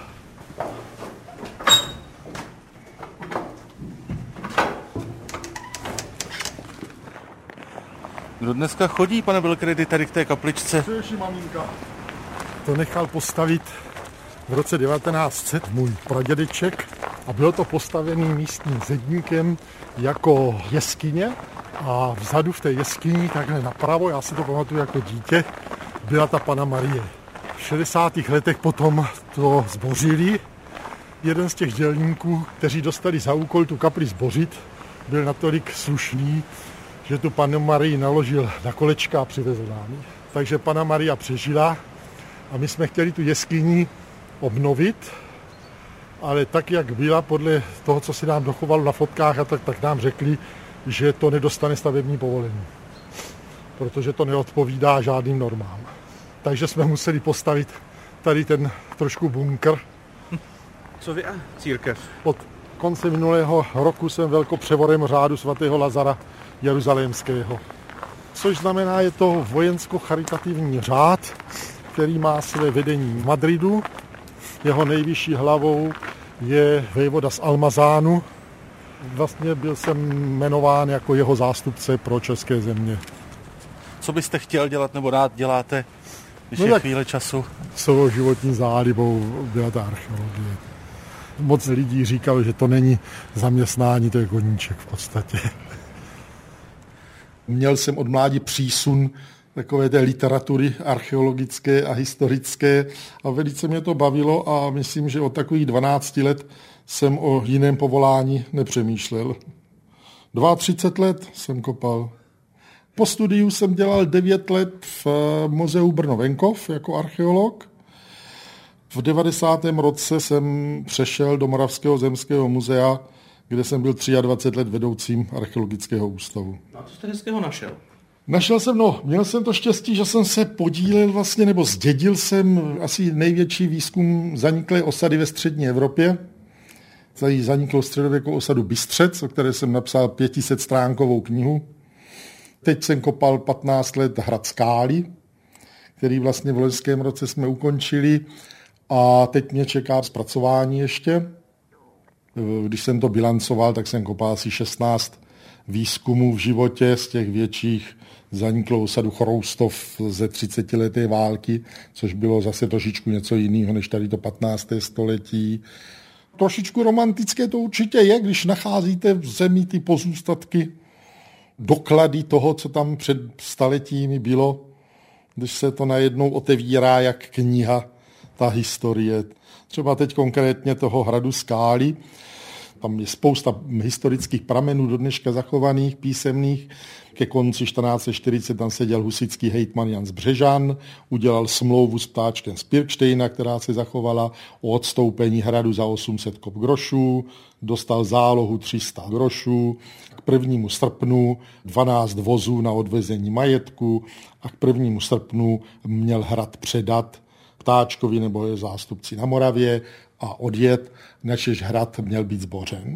[SPEAKER 1] Kdo dneska chodí, pane Belcredi, tady k té kapličce?
[SPEAKER 2] Především maminka. To nechal postavit v roce devatenáct set můj pradědeček a bylo to postavený místním zedníkem jako jeskyně a vzadu v té jeskyni, takhle napravo, já si to pamatuju jako dítě, byla ta Panna Marie. V šedesátých letech potom to zbořili. Jeden z těch dělníků, kteří dostali za úkol tu kapli zbořit, byl natolik slušný, že tu Pannu Marii naložil na kolečka a přivezl nám. Takže Panna Maria přežila a my jsme chtěli tu jeskyni obnovit, ale tak, jak byla podle toho, co si nám dochovalo na fotkách, a tak, tak nám řekli, že to nedostane stavební povolení, protože to neodpovídá žádným normám. Takže jsme museli postavit tady ten trošku bunkr.
[SPEAKER 3] Co vy a církev?
[SPEAKER 2] Od konce minulého roku jsem velkopřevorem řádu svatého Lazara Jeruzalémského. Což znamená, je to vojensko-charitativní řád, který má své vedení v Madridu. Jeho nejvyšší hlavou je vévoda z Almazánu. Vlastně byl jsem jmenován jako jeho zástupce pro české země.
[SPEAKER 1] Co byste chtěl dělat nebo rád děláte, když
[SPEAKER 2] no
[SPEAKER 1] je
[SPEAKER 2] tak
[SPEAKER 1] chvíle času?
[SPEAKER 2] Celou životní zálibou byla ta archeologie. Moc lidí říkalo, že to není zaměstnání, to je koníček v podstatě. Měl jsem od mládí přísun takové té literatury archeologické a historické a velice mě to bavilo a myslím, že od takových dvanácti let jsem o jiném povolání nepřemýšlel. třicet dva let jsem kopal. Po studiu jsem dělal devět let v muzeu Brno-Venkov jako archeolog. V devadesátém roce jsem přešel do Moravského zemského muzea, kde jsem byl dvacet tři let vedoucím archeologického ústavu.
[SPEAKER 3] A co jste hezkého našel?
[SPEAKER 2] Našel jsem, no, měl jsem to štěstí, že jsem se podílel vlastně, nebo zdědil jsem asi největší výzkum zaniklé osady ve střední Evropě. Tady zaniklou středověkou osadu Bystřec, o které jsem napsal pětisetstránkovou knihu. Teď jsem kopal patnáct let hrad Skály, který vlastně v loňském roce jsme ukončili a teď mě čeká zpracování ještě. Když jsem to bilancoval, tak jsem kopal asi šestnáct výzkumů v životě z těch větších zaniklou osadu Chroustov ze třicetileté války, což bylo zase trošičku něco jiného než tady to patnácté století. Trošičku romantické to určitě je, když nacházíte v zemi ty pozůstatky doklady toho, co tam před staletími bylo, když se to najednou otevírá jak kniha, ta historie. Třeba teď konkrétně toho hradu Skály, tam je spousta historických pramenů do dneška zachovaných, písemných. Ke konci čtrnáct set čtyřicet tam seděl husitský hejtman Jan z Břežan, udělal smlouvu s ptáčkem z Pirkštejna, která se zachovala, o odstoupení hradu za osm set kop grošů, dostal zálohu tři sta grošů, k prvnímu srpnu dvanáct vozů na odvezení majetku a k prvnímu srpnu měl hrad předat Ptáčkovi nebo je zástupci na Moravě a odjet, načež hrad měl být zbořen.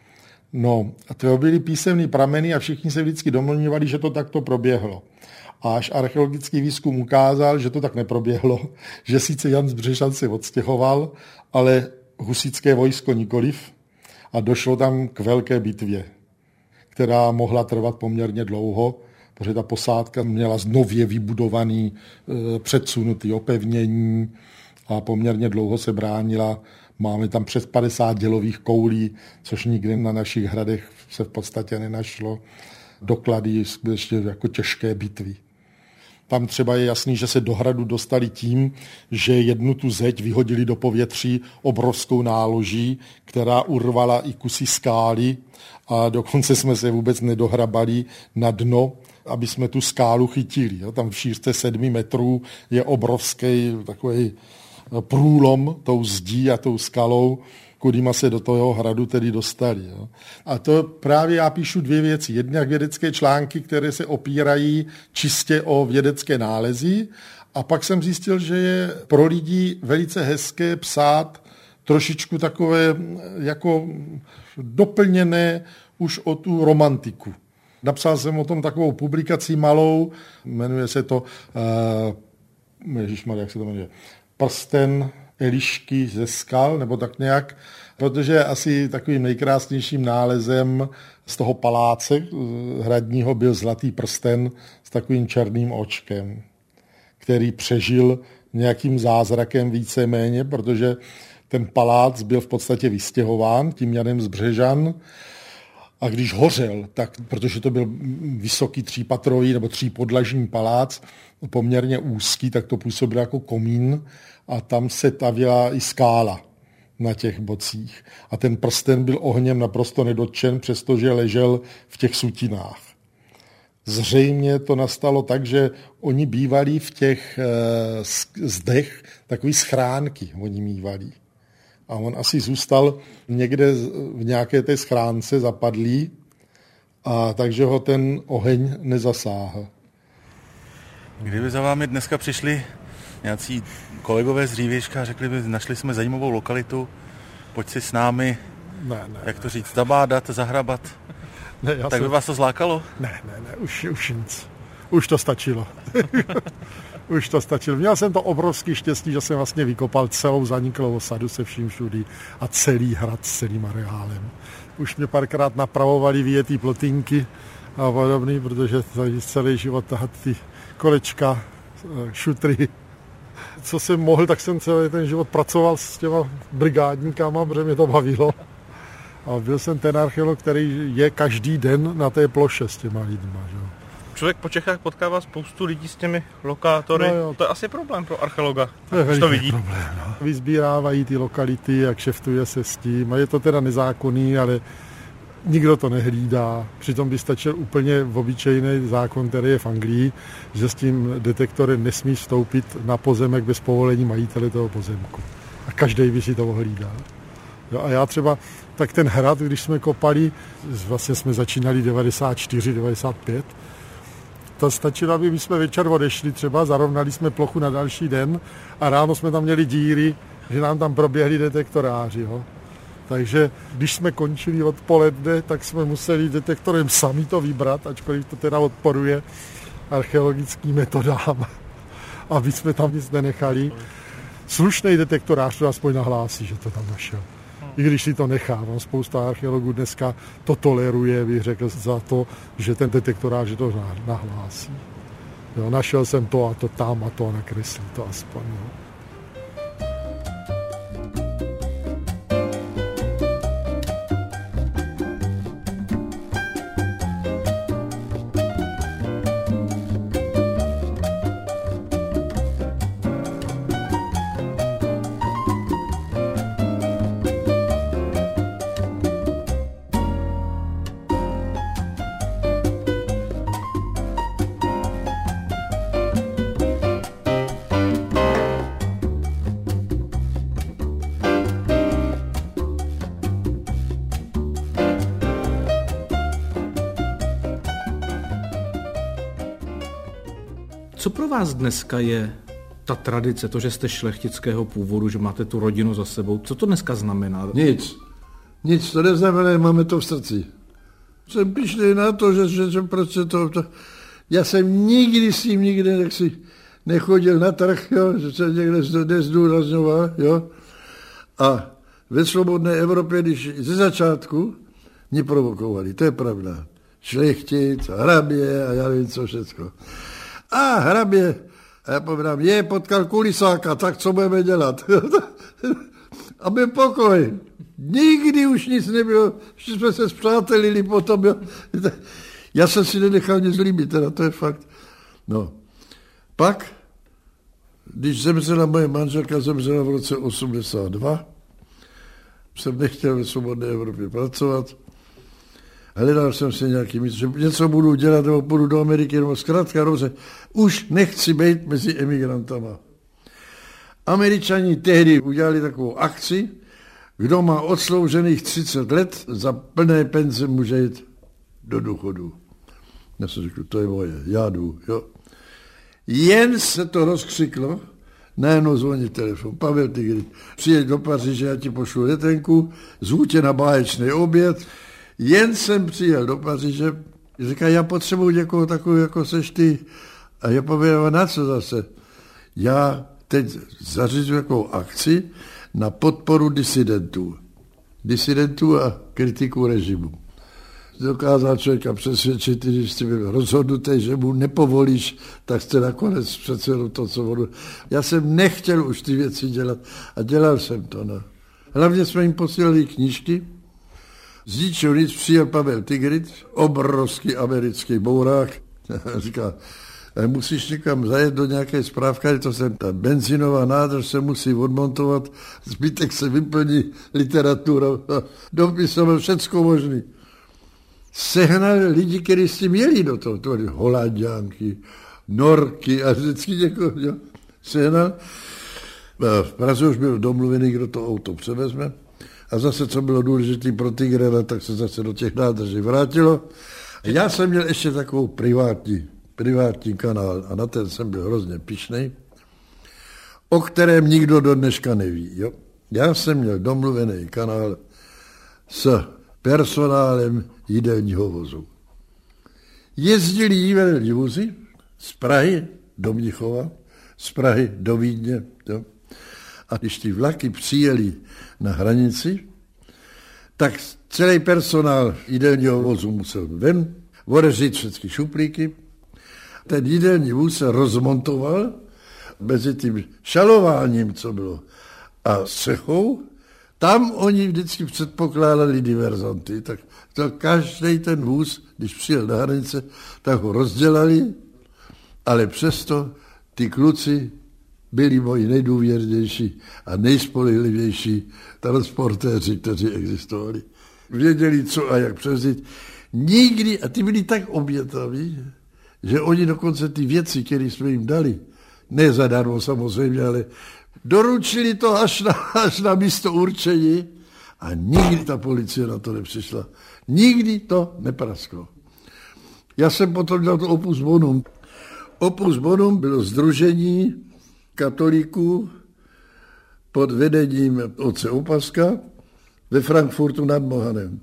[SPEAKER 2] No, a to byly písemné prameny a všichni se vždycky domluvali, že to takto proběhlo. A až archeologický výzkum ukázal, že to tak neproběhlo, že sice Jan z Břežan se odstěhoval, ale husitské vojsko nikoliv a došlo tam k velké bitvě, která mohla trvat poměrně dlouho, protože ta posádka měla znově vybudovaný e, předsunutý opevnění a poměrně dlouho se bránila. Máme tam přes padesát dělových koulí, což nikdy na našich hradech se v podstatě nenašlo. Doklady skutečně jako těžké bitvy. Tam třeba je jasný, že se do hradu dostali tím, že jednu tu zeď vyhodili do povětří obrovskou náloží, která urvala i kusy skály a dokonce jsme se vůbec nedohrabali na dno, aby jsme tu skálu chytili. Tam v šířce sedmi metrů je obrovský takový průlom tou zdí a tou skalou, kudýma se do toho hradu tedy dostali. Jo. A to právě já píšu dvě věci. Jednak vědecké články, které se opírají čistě o vědecké nálezy, a pak jsem zjistil, že je pro lidi velice hezké psát trošičku takové jako doplněné už o tu romantiku. Napsal jsem o tom takovou publikaci malou, jmenuje se to, uh, ježišmarja, jak se to jmenuje, Prsten Elišky ze skal, nebo tak nějak, protože asi takovým nejkrásnějším nálezem z toho paláce hradního byl zlatý prsten s takovým černým očkem, který přežil nějakým zázrakem víceméně, protože ten palác byl v podstatě vystěhován tím Janem z Břežan a když hořel, tak, protože to byl vysoký třípatrový nebo třípodlažní palác, poměrně úzký, tak to působilo jako komín a tam se tavila i skála na těch bocích. A ten prsten byl ohněm naprosto nedotčen, přestože ležel v těch sutinách. Zřejmě to nastalo tak, že oni bývali v těch eh, zdech takový schránky, oni mívali. A on asi zůstal někde v nějaké té schránce zapadlý, a takže ho ten oheň nezasáhl.
[SPEAKER 1] Kdyby za vámi dneska přišli nějací kolegové z Dřívějška a řekli by, našli jsme zajímavou lokalitu, pojď si s námi,
[SPEAKER 2] ne, ne,
[SPEAKER 1] jak to říct, zabádat, zahrabat,
[SPEAKER 2] ne, já
[SPEAKER 1] tak
[SPEAKER 2] jsem...
[SPEAKER 1] by vás to zlákalo?
[SPEAKER 2] Ne, ne, ne, už, už nic. Už to stačilo. Už to stačilo. Měl jsem to obrovský štěstí, že jsem vlastně vykopal celou zaniklou osadu se vším všudy a celý hrad s celým areálem. Už mě párkrát napravovali vyjetý plotínky a podobný, protože tady celý život tahat ty kolečka, šutry. Co jsem mohl, tak jsem celý ten život pracoval s těma brigádníkama, protože mě to bavilo. A byl jsem ten archeolog, který je každý den na té ploše s těma lidma. Že?
[SPEAKER 3] Člověk po Čechách potkává spoustu lidí s těmi lokátory.
[SPEAKER 2] No
[SPEAKER 3] to je asi problém pro archeologa.
[SPEAKER 2] To je
[SPEAKER 3] veliký to vidí.
[SPEAKER 2] problém. No. Vyzbírávají ty lokality a kšeftuje se s tím. A je to teda nezákonný, ale nikdo to nehlídá. Přitom by stačil úplně obyčejný zákon, který je v Anglii, že s tím detektorem nesmí vstoupit na pozemek bez povolení majitele toho pozemku. A každý by si to ohlídal. Jo, a já třeba, tak ten hrad, když jsme kopali, vlastně jsme začínali devadesát čtyři devadesát pět, to stačilo, aby my jsme večer odešli třeba, zarovnali jsme plochu na další den a ráno jsme tam měli díry, že nám tam proběhli detektoráři. Jo. Takže když jsme končili odpoledne, tak jsme museli detektorem sami to vybrat, ačkoliv to teda odporuje archeologickým metodám, aby jsme tam nic nenechali. Slušný detektorář to aspoň nahlásí, že to tam našel. I když si to nechávám, spousta archeologů dneska to toleruje, bych řekl, za to, že ten detektorář to nahlásí. Jo, našel jsem to a to tam a to a nakreslí to aspoň. Jo.
[SPEAKER 3] Co pro vás dneska je ta tradice, to, že jste šlechtického původu, že máte tu rodinu za sebou? Co to dneska znamená?
[SPEAKER 6] Nic. Nic to neznamená, máme to v srdci. Jsem pyšný na to, že, že, že prostě to, to... Já jsem nikdy s tím nikdy nechci, nechodil na trh, jo, že se někde nezdůrazňoval, jo. A ve svobodné Evropě, když ze začátku mě provokovali, to je pravda. Šlechtic, hrabě a já nevím co všecko. A hrabě, a já povedám, je, potkal kulisáka, tak co budeme dělat? A byl pokoj. Nikdy už nic nebylo, že jsme se spřátelili potom. Jo. Já jsem si nenechal nic líbit, teda to je fakt. No. Pak, když zemřela moje manželka, zemřela v roce osmdesát dva, jsem nechtěl ve svobodné Evropě pracovat. Hledal jsem si nějaký místo, že něco budu dělat, nebo půjdu do Ameriky, nebo zkrátka dobře. Už nechci být mezi emigrantama. Američani tehdy udělali takovou akci, kdo má odsloužených třicet let, za plné penze může jít do důchodu. Já jsem řekl, to je moje, já jdu, jo. Jen se to rozkřiklo, najednou zvoní telefon, Pavel Tigrit, přijeď do Paříže, já ti pošlu letenku, zvu tě na báječný oběd. Jen jsem přijel do Paříže, říká, já potřebuji někoho takového, jako seš ty. A já povím, na co zase? Já teď zařizuji takovou akci na podporu disidentů. Disidentů a kritiků režimu. Dokázal člověka přesvědčit, když jsi byl rozhodnutý, že mu nepovolíš, tak jste nakonec přece to, co vodu. Já jsem nechtěl už ty věci dělat a dělal jsem to. No. Hlavně jsme jim posílali knížky. Z ničeho nic přijel Pavel Tigrit, obrovský americký bourák. Říká, musíš někam zajet do nějaké správky, to jsem ta benzínová nádrž se musí odmontovat, zbytek se vyplní literaturou, dopisoval všecko možný. Sehnal lidi, kteří s tím jeli do toho, to byly Holanďánky, Norky a vždycky někoho, jo, sehnal. V Praze už byl domluvený, kdo to auto převezme. A zase, co bylo důležité pro Tigrela, tak se zase do těch nádrží vrátilo. A já jsem měl ještě takovou privátní, privátní kanál a na ten jsem byl hrozně pyšnej, o kterém nikdo do dneška neví. Jo? Já jsem měl domluvený kanál s personálem jídelního vozu. Jezdili jídelní vozy z Prahy do Mnichova, z Prahy do Vídně. Jo? A když ty vlaky přijeli na hranici, tak celý personál jídelního vozu musel ven, odevřít všechny šuplíky. Ten jídelní vůz se rozmontoval mezi tím šalováním, co bylo, a střechou. Tam oni vždycky předpokládali diverzanty, tak to každý ten vůz, když přijel na hranice, tak ho rozdělali, ale přesto ty kluci byli moji nejdůvěrnější a nejspolehlivější transportéři, kteří existovali. Věděli, co a jak převzít. Nikdy, a ty byli tak obětaví, že oni dokonce ty věci, které jsme jim dali, ne zadarmo samozřejmě, ale doručili to až na, až na místo určení a nikdy ta policie na to nepřišla. Nikdy to neprasklo. Já jsem potom dělal to Opus Bonum. Opus Bonum bylo sdružení katolíků pod vedením otce Opaska ve Frankfurtu nad Mohanem.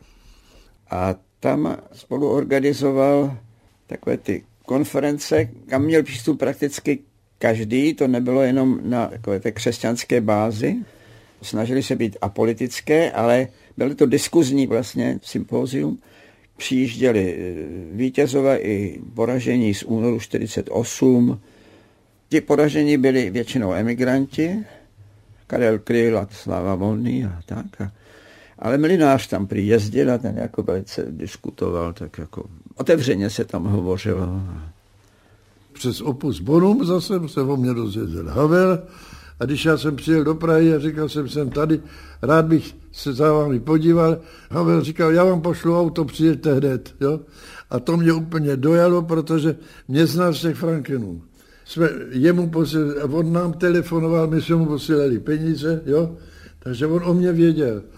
[SPEAKER 5] A tam spolu organizoval takové ty konference, kam měl přístup prakticky každý, to nebylo jenom na takové té křesťanské bázi. Snažili se být apolitické, ale byly to diskuzní vlastně sympózium. Přijížděli vítězové i poražení z únoru čtyřicet osm. Ti poražení byli většinou emigranti, Karel Kryl a Sláva Volný a tak. A, ale Mlynář tam prý jezdil a ten jako velice diskutoval, tak jako otevřeně se tam hovořilo.
[SPEAKER 6] Přes Opus Bonum zase se o mě dozvěděl Havel a když já jsem přijel do Prahy a říkal jsem, jsem tady, rád bych se za vámi podíval, Havel říkal, já vám pošlu auto, přijeďte hned. Jo? A to mě úplně dojalo, protože mě znal z těch Frankenů. Jsme jemu posílali, on nám telefonoval, my jsme mu posílali peníze, jo? Takže on o mě věděl.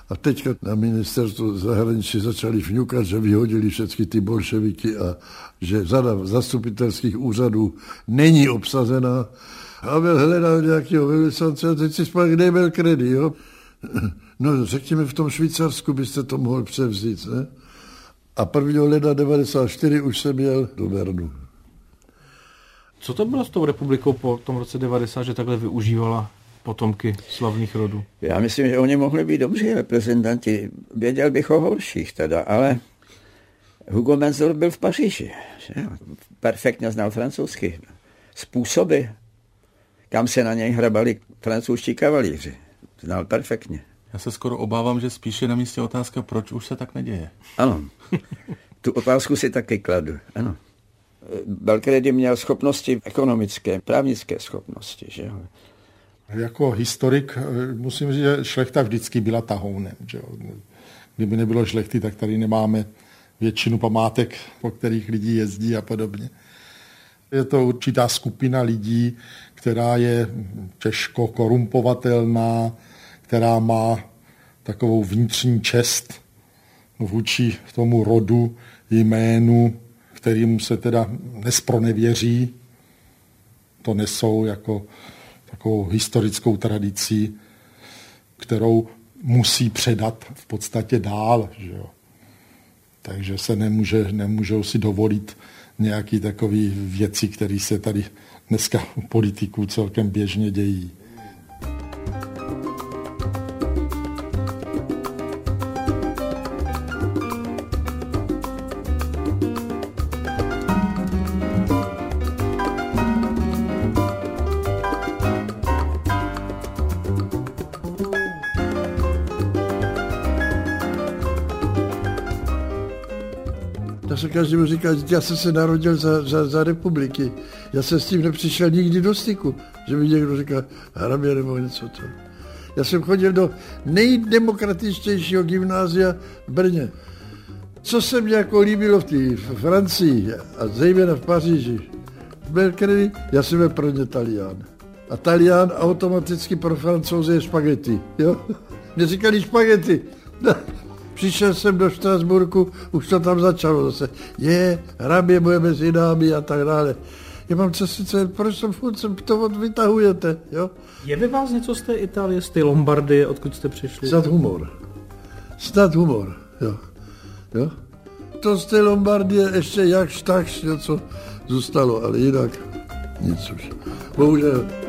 [SPEAKER 6] A teďka na ministerstvu zahraničí začali vňukat, že vyhodili všechny ty bolševiky a že řada zastupitelských úřadů není obsazená. Havel hledal nějakého velvyslance a teď si spal, kde je Belcredi, jo? No řekněme, v tom Švýcarsku byste to mohl převzít, ne? A prvního ledna devadesát čtyři už jsem jel do Bernu.
[SPEAKER 3] Co to bylo s tou republikou po tom roce devadesát, že takhle využívala potomky slavných rodů?
[SPEAKER 5] Já myslím, že oni mohli být dobří reprezentanti. Věděl bych o horších teda, ale Hugo Menzler byl v Paříži. Že? Perfektně znal francouzsky. Způsoby, kam se na něj hrabali francouzští kavalíři. Znal perfektně.
[SPEAKER 1] Já se skoro obávám, že spíše na místě otázka, proč už se tak neděje.
[SPEAKER 5] Ano, tu otázku si taky kladu, ano. Belcredi měl schopnosti ekonomické, právnické schopnosti, že jo.
[SPEAKER 2] Jako historik musím říct, že šlechta vždycky byla tahounem. Že jo. Kdyby nebylo šlechty, tak tady nemáme většinu památek, po kterých lidi jezdí a podobně. Je to určitá skupina lidí, která je těžko korumpovatelná, která má takovou vnitřní čest vůči tomu rodu, jménu, kterým se teda nespronevěří. To nesou jako takovou historickou tradici, kterou musí předat v podstatě dál. Že jo. Takže se nemůže, nemůžou si dovolit nějaké takové věci, které se tady dneska u politiků celkem běžně dějí.
[SPEAKER 6] Já se každému říkal, že já jsem se narodil za, za, za republiky. Já jsem s tím nepřišel nikdy do styku, že mi někdo říká, hrabě nebo něco to. Já jsem chodil do nejdemokratičtějšího gymnázia v Brně. Co se mě jako líbilo v té Francii a zejména v Paříži, v Belcredi, já jsem byl pro ně Talián. A Talián automaticky pro Francouze je špagety, jo? Mě říkali špagety. Přišel jsem do Štrasburku, už to tam začalo zase. Je, hrabě, budeme s jinami a tak dále. Já mám co sice, proč to furt to vytahujete, jo?
[SPEAKER 3] Je ve vás něco z té Itálie, z té Lombardie, odkud jste přišli?
[SPEAKER 6] Snad humor. Snad humor, jo. jo. To z té Lombardie ještě jakž takž něco zůstalo, ale jinak nic už. Bohužel.